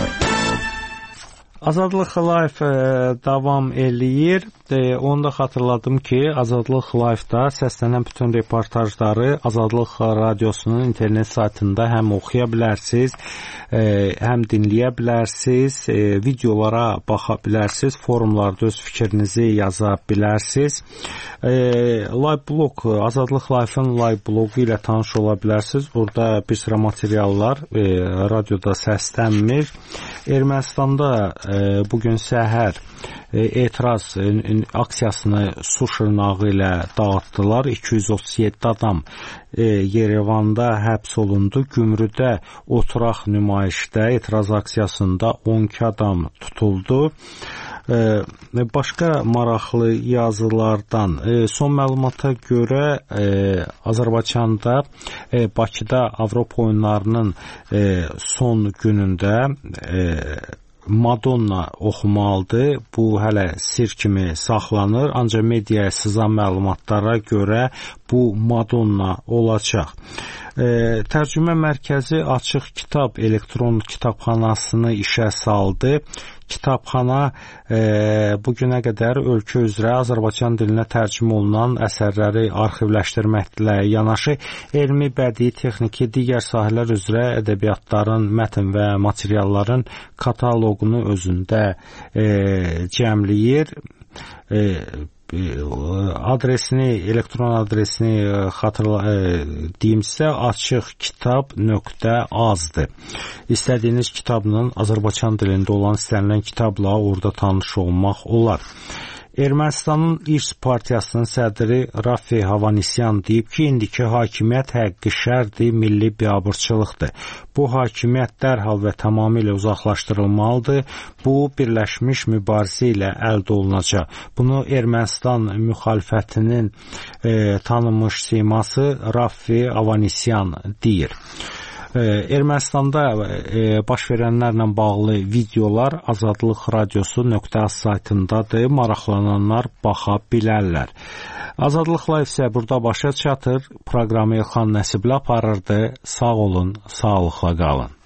Azadlıq Live e, davam eləyir. E, onu da xatırladım ki, Azadlıq Live-da səslənən bütün reportajları Azadlıq radiosunun internet saytında həm oxuya bilərsiniz, e, həm dinləyə bilərsiniz, e, videolara baxa bilərsiniz, forumlarda öz fikrinizi yaza bilərsiniz. E, live blog, Azadlıq Live-ın live blogu ilə tanış ola bilərsiniz. Burada bir sıra materiallar e, radioda səslənmir. Ermənistanda e, bugün səhər e, etiraz e, aksiyasını su şırnağı ilə dağıtdılar. iki yüz otuz yeddi adam e, Yerevanda həbs olundu. Gümrüdə oturaq nümayişdə etiraz aksiyasında on iki adam tutuldu. E, başqa maraqlı yazılardan e, son məlumata görə e, Azərbaycanda e, Bakıda Avropa oyunlarının e, son günündə e, Madonna oxumalıdır. Bu hələ sir kimi saxlanır, ancaq mediaya sızan məlumatlara görə bu Madonna olacaq. E, tərcümə mərkəzi Açıq Kitab elektron kitabxanasını işə saldı. Kitabxana e, bugünə qədər ölkə üzrə Azərbaycan dilinə tərcümə olunan əsərləri arxivləşdirməklə yanaşı elmi, bədii, texniki, digər sahələr üzrə ədəbiyyatların, mətn və materialların kataloqunu özündə e, cəmləyir. E, adresini, elektron adresini xatırla e, deyimsə açıq kitab nöqtə azdır. İstədiyiniz kitabla Azərbaycan dilində olan istənilən kitabla orada tanış olmaq olar. Ermənistanın İrs partiyasının sədri Rafi Havanisyan deyib ki, indiki hakimiyyət həqqi şərdir, milli biabırçılıqdır. Bu hakimiyyət dərhal və tamamilə uzaqlaşdırılmalıdır. Bu, birləşmiş mübarizə ilə əldə olunacaq. Bunu Ermənistan müxalifətinin e, tanınmış siması Rafi Havanisyan deyir. Ermənistanda baş verənlərlə bağlı videolar azadlıq radiosu nöqtə az saytındadır. Maraqlananlar baxa bilərlər. Azadlıq Live isə burada başa çatır. Proqramı Elxan Nəsibli aparırdı. Sağ olun, sağlıqla qalın.